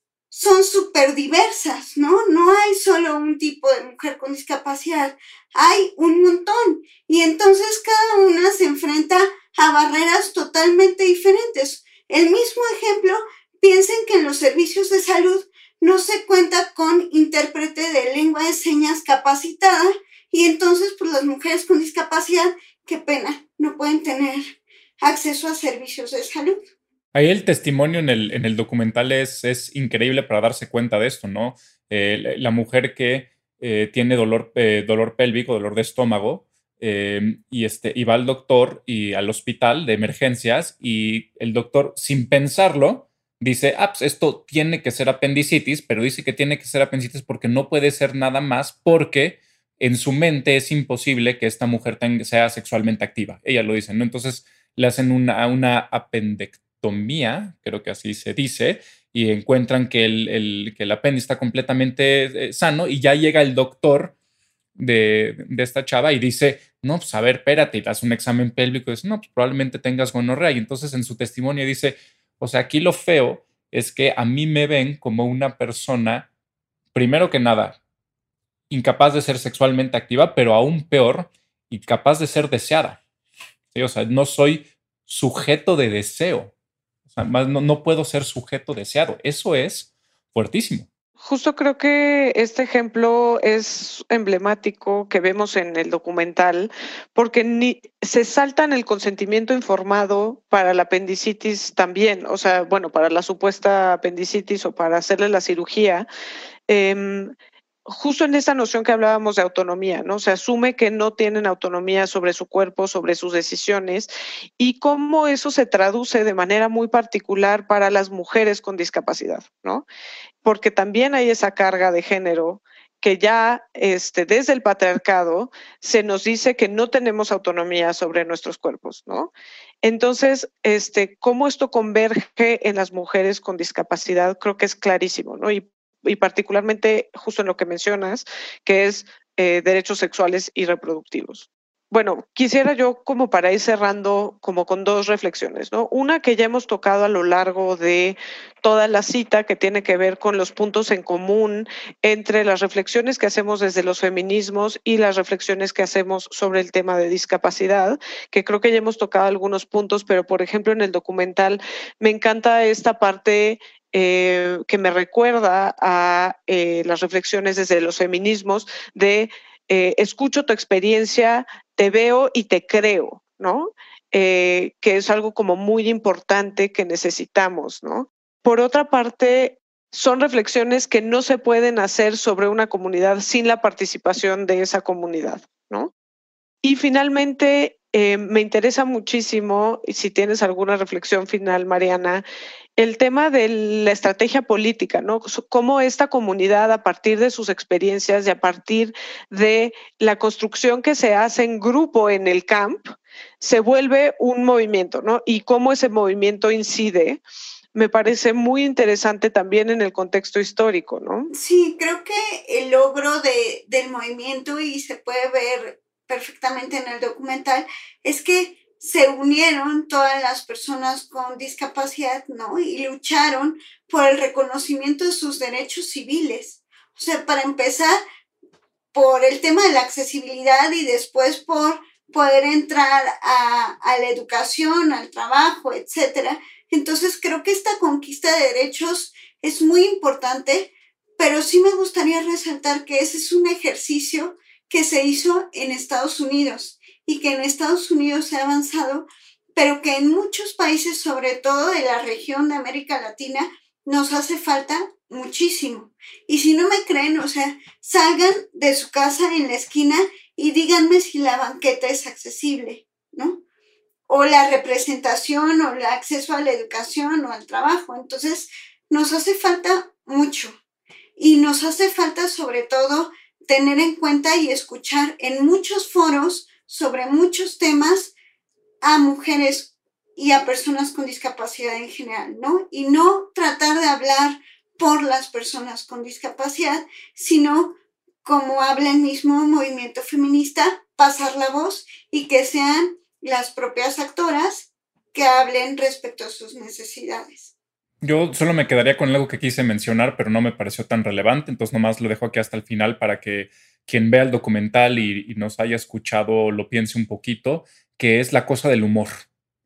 son súper diversas, ¿no? No hay solo un tipo de mujer con discapacidad, hay un montón, y entonces cada una se enfrenta a barreras totalmente diferentes. El mismo ejemplo, piensen que en los servicios de salud no se cuenta con intérprete de lengua de señas capacitada, y entonces pues las mujeres con discapacidad, qué pena, no pueden tener acceso a servicios de salud. Ahí el testimonio en el, en el documental es, es increíble para darse cuenta de esto, ¿no? Eh, la mujer que eh, tiene dolor, eh, dolor pélvico, dolor de estómago, eh, y, este, y va al doctor y al hospital de emergencias, y el doctor, sin pensarlo, dice, ah, pues esto tiene que ser apendicitis, pero dice que tiene que ser apendicitis porque no puede ser nada más, porque en su mente es imposible que esta mujer tenga, sea sexualmente activa. Ella lo dice, ¿no? Entonces le hacen una, una apendectomía, creo que así se dice, y encuentran que el, el, que el apéndice está completamente eh, sano, y ya llega el doctor de, de esta chava y dice, no, pues a ver, espérate, y le hace un examen pélvico y dice, no, pues probablemente tengas gonorrea. Y entonces en su testimonio dice, o sea, aquí lo feo es que a mí me ven como una persona, primero que nada, incapaz de ser sexualmente activa, pero aún peor, incapaz de ser deseada. ¿Sí? O sea, no soy sujeto de deseo. O sea, más no, no puedo ser sujeto deseado. Eso es fuertísimo. Justo creo que este ejemplo es emblemático que vemos en el documental, porque ni se saltan el consentimiento informado para la apendicitis también, o sea, bueno, para la supuesta apendicitis o para hacerle la cirugía. Eh, Justo en esa noción que hablábamos de autonomía, ¿no? Se asume que no tienen autonomía sobre su cuerpo, sobre sus decisiones, y cómo eso se traduce de manera muy particular para las mujeres con discapacidad, ¿no? Porque también hay esa carga de género que ya este, desde el patriarcado se nos dice que no tenemos autonomía sobre nuestros cuerpos, ¿no? Entonces, este, cómo esto converge en las mujeres con discapacidad, creo que es clarísimo, ¿no? Y y particularmente justo en lo que mencionas, que es eh, derechos sexuales y reproductivos. Bueno, quisiera yo como para ir cerrando como con dos reflexiones, ¿no? Una que ya hemos tocado a lo largo de toda la cita, que tiene que ver con los puntos en común entre las reflexiones que hacemos desde los feminismos y las reflexiones que hacemos sobre el tema de discapacidad, que creo que ya hemos tocado algunos puntos, pero por ejemplo en el documental me encanta esta parte Eh, que me recuerda a eh, las reflexiones desde los feminismos de eh, escucho tu experiencia, te veo y te creo, ¿no? Eh, que es algo como muy importante que necesitamos, ¿no? Por otra parte, son reflexiones que no se pueden hacer sobre una comunidad sin la participación de esa comunidad, ¿no? Y finalmente, eh, me interesa muchísimo, y si tienes alguna reflexión final, Mariana, el tema de la estrategia política, ¿no? Cómo esta comunidad, a partir de sus experiencias y a partir de la construcción que se hace en grupo en el camp, se vuelve un movimiento, ¿no? Y cómo ese movimiento incide, me parece muy interesante también en el contexto histórico, ¿no? Sí, creo que el logro de, del movimiento, y se puede ver perfectamente en el documental, es que se unieron todas las personas con discapacidad, ¿no? Y lucharon por el reconocimiento de sus derechos civiles. O sea, para empezar, por el tema de la accesibilidad y después por poder entrar a, a la educación, al trabajo, etcétera. Entonces, creo que esta conquista de derechos es muy importante, pero sí me gustaría resaltar que ese es un ejercicio que se hizo en Estados Unidos y que en Estados Unidos se ha avanzado, pero que en muchos países, sobre todo de la región de América Latina, nos hace falta muchísimo. Y si no me creen, o sea, salgan de su casa en la esquina y díganme si la banqueta es accesible, ¿no? O la representación, o el acceso a la educación, o al trabajo. Entonces, nos hace falta mucho. Y nos hace falta, sobre todo, tener en cuenta y escuchar en muchos foros sobre muchos temas a mujeres y a personas con discapacidad en general, ¿no? Y no tratar de hablar por las personas con discapacidad, sino, como habla el mismo movimiento feminista, pasar la voz y que sean las propias actoras que hablen respecto a sus necesidades. Yo solo me quedaría con algo que quise mencionar, pero no me pareció tan relevante, entonces nomás lo dejo aquí hasta el final para que quien vea el documental y, y nos haya escuchado lo piense un poquito, que es la cosa del humor.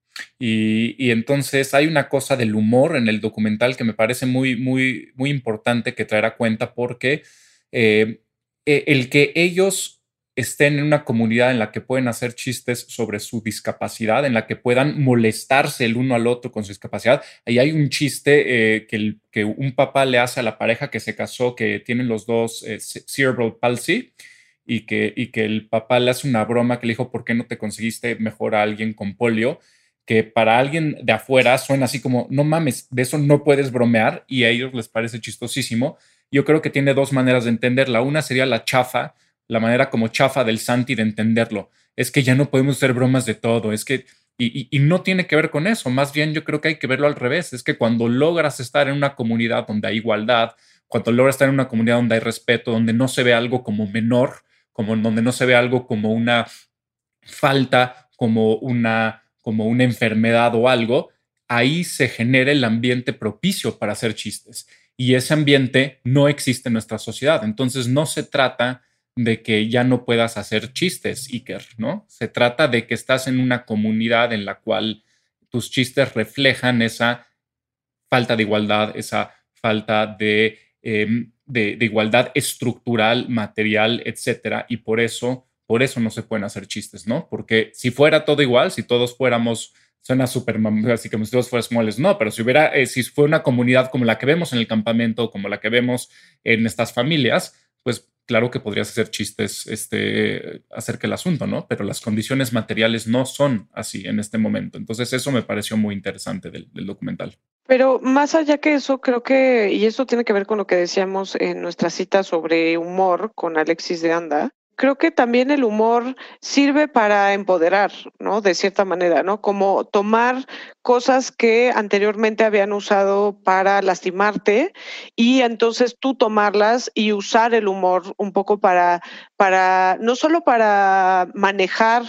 Y, y entonces hay una cosa del humor en el documental que me parece muy, muy, muy importante que traer a cuenta, porque eh, el que ellos estén en una comunidad en la que pueden hacer chistes sobre su discapacidad, en la que puedan molestarse el uno al otro con su discapacidad. Ahí hay un chiste eh, que, el, que un papá le hace a la pareja que se casó, que tienen los dos eh, cerebral palsy, y que, y que el papá le hace una broma que le dijo, ¿por qué no te conseguiste mejor a alguien con polio? Que para alguien de afuera suena así como, no mames, de eso no puedes bromear, y a ellos les parece chistosísimo. Yo creo que tiene dos maneras de entenderla. Una sería la chafa, la manera como chafa del Santi de entenderlo. Es que ya no podemos hacer bromas de todo, es que, y, y, y no tiene que ver con eso, más bien yo creo que hay que verlo al revés. Es que cuando logras estar en una comunidad donde hay igualdad, cuando logras estar en una comunidad donde hay respeto, donde no se ve algo como menor, como donde no se ve algo como una falta, como una, como una enfermedad o algo, ahí se genera el ambiente propicio para hacer chistes. Y ese ambiente no existe en nuestra sociedad. Entonces no se trata de que ya no puedas hacer chistes, Iker, ¿no? Se trata de que estás en una comunidad en la cual tus chistes reflejan esa falta de igualdad, esa falta de, eh, de, de igualdad estructural, material, etcétera, y por eso, por eso no se pueden hacer chistes, ¿no? Porque si fuera todo igual, si todos fuéramos, suena súper, así que si todos fuéramos, no, pero si hubiera, eh, si fue una comunidad como la que vemos en el campamento, como la que vemos en estas familias, pues claro que podrías hacer chistes este, acerca del asunto, ¿no? Pero las condiciones materiales no son así en este momento. Entonces eso me pareció muy interesante del, del documental. Pero más allá que eso, creo que, y esto tiene que ver con lo que decíamos en nuestra cita sobre humor con Alexis de Anda, creo que también el humor sirve para empoderar, ¿no? De cierta manera, ¿no? Como tomar cosas que anteriormente habían usado para lastimarte y entonces tú tomarlas y usar el humor un poco para, para no solo para manejar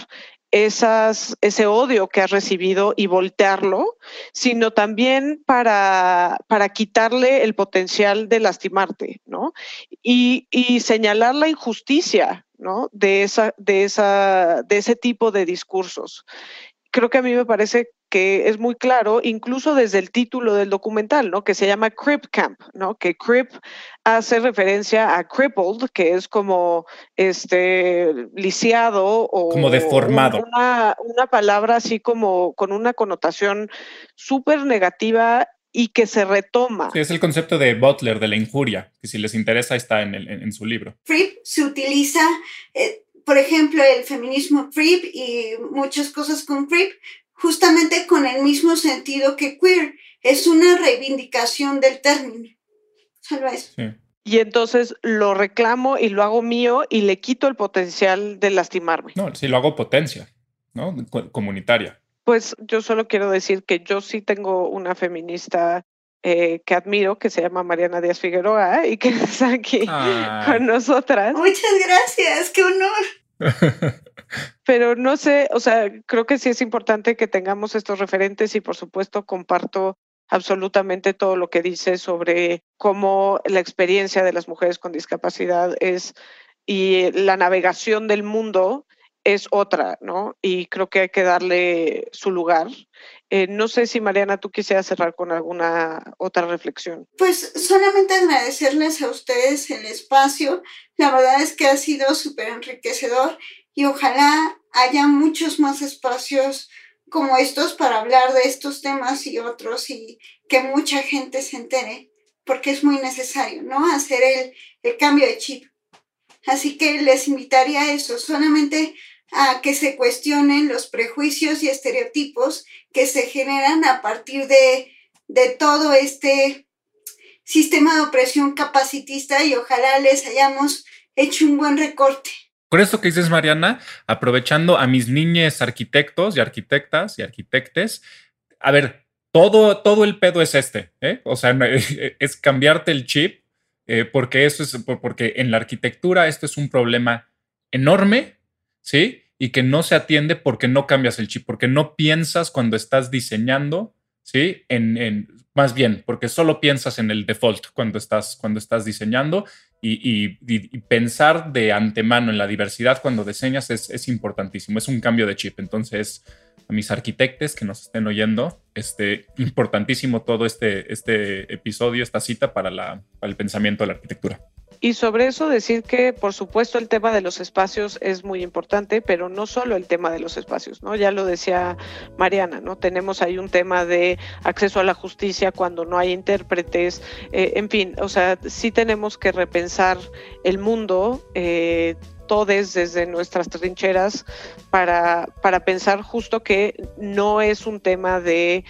esas, ese odio que has recibido y voltearlo, sino también para, para quitarle el potencial de lastimarte, ¿no? Y, y señalar la injusticia, ¿no? De esa, de esa, de ese tipo de discursos. Creo que a mí me parece que es muy claro, incluso desde el título del documental, ¿no? Que se llama Crip Camp, ¿no? Que Crip hace referencia a crippled, que es como este lisiado o como deformado. Una, una palabra así como con una connotación súper negativa y que se retoma. Sí, es el concepto de Butler, de la injuria, que si les interesa está en, el, en, en su libro. Crip se utiliza, eh, por ejemplo, el feminismo creep y muchas cosas con creep, justamente con el mismo sentido que queer. Es una reivindicación del término. Solo eso. Sí. Y entonces lo reclamo y lo hago mío y le quito el potencial de lastimarme. No, sí lo hago potencia, ¿no? Comunitaria. Pues yo solo quiero decir que yo sí tengo una feminista eh, que admiro, que se llama Mariana Díaz Figueroa y que está aquí Ay. con nosotras. Muchas gracias, qué honor. Pero no sé, o sea, creo que sí es importante que tengamos estos referentes y por supuesto comparto absolutamente todo lo que dice sobre cómo la experiencia de las mujeres con discapacidad es y la navegación del mundo es otra, ¿no? Y creo que hay que darle su lugar. Eh, no sé si, Mariana, tú quisieras cerrar con alguna otra reflexión. Pues solamente agradecerles a ustedes el espacio. La verdad es que ha sido súper enriquecedor y ojalá haya muchos más espacios como estos para hablar de estos temas y otros y que mucha gente se entere, porque es muy necesario, ¿no? Hacer el, el cambio de chip. Así que les invitaría a eso, solamente a que se cuestionen los prejuicios y estereotipos que se generan a partir de, de todo este sistema de opresión capacitista y ojalá les hayamos hecho un buen recorte. Con esto que dices, Mariana, aprovechando a mis niñes arquitectos y arquitectas y arquitectes, a ver, todo, todo el pedo es este, ¿eh? O sea, es cambiarte el chip, eh, porque eso es, porque en la arquitectura esto es un problema enorme, ¿sí? Y que no se atiende porque no cambias el chip, porque no piensas cuando estás diseñando, ¿sí? En, en, más bien, porque solo piensas en el default cuando estás, cuando estás diseñando. Y, y, y pensar de antemano en la diversidad cuando diseñas es, es importantísimo, es un cambio de chip. Entonces, a mis arquitectos que nos estén oyendo, este, importantísimo todo este, este episodio, esta cita para, la, para el pensamiento de la arquitectura. Y sobre eso decir que, por supuesto, el tema de los espacios es muy importante, pero no solo el tema de los espacios, ¿no? Ya lo decía Mariana, ¿no? Tenemos ahí un tema de acceso a la justicia cuando no hay intérpretes, eh, en fin, o sea, sí tenemos que repensar el mundo, eh, todos desde nuestras trincheras para, para pensar justo que no es un tema de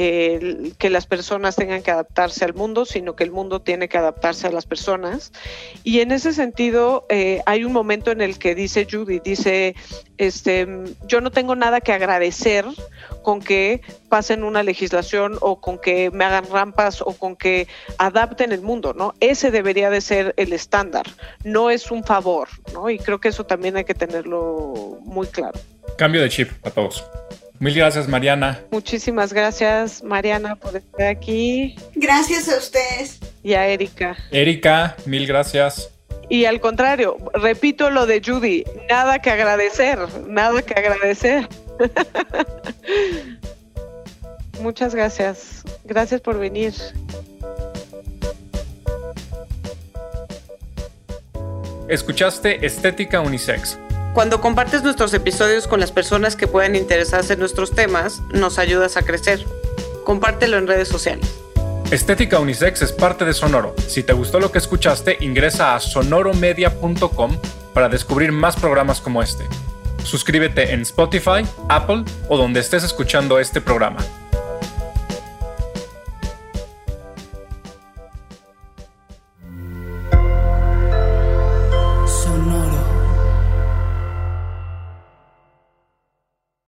eh, que las personas tengan que adaptarse al mundo, sino que el mundo tiene que adaptarse a las personas. Y en ese sentido eh, hay un momento en el que dice Judy, dice, este, yo no tengo nada que agradecer con que pasen una legislación o con que me hagan rampas o con que adapten el mundo, ¿no? Ese debería de ser el estándar, no es un favor, ¿no? Y creo que eso también hay que tenerlo muy claro. Cambio de chip a todos. Mil gracias, Mariana. Muchísimas gracias, Mariana, por estar aquí. Gracias a ustedes. Y a Erika. Erika, mil gracias. Y al contrario, repito lo de Judy, nada que agradecer, nada que agradecer. Muchas gracias. Gracias por venir. Escuchaste Estética Unisex. Cuando compartes nuestros episodios con las personas que puedan interesarse en nuestros temas, nos ayudas a crecer. Compártelo en redes sociales. Estética Unisex es parte de Sonoro. Si te gustó lo que escuchaste, ingresa a sonoromedia punto com para descubrir más programas como este. Suscríbete en Spotify, Apple o donde estés escuchando este programa.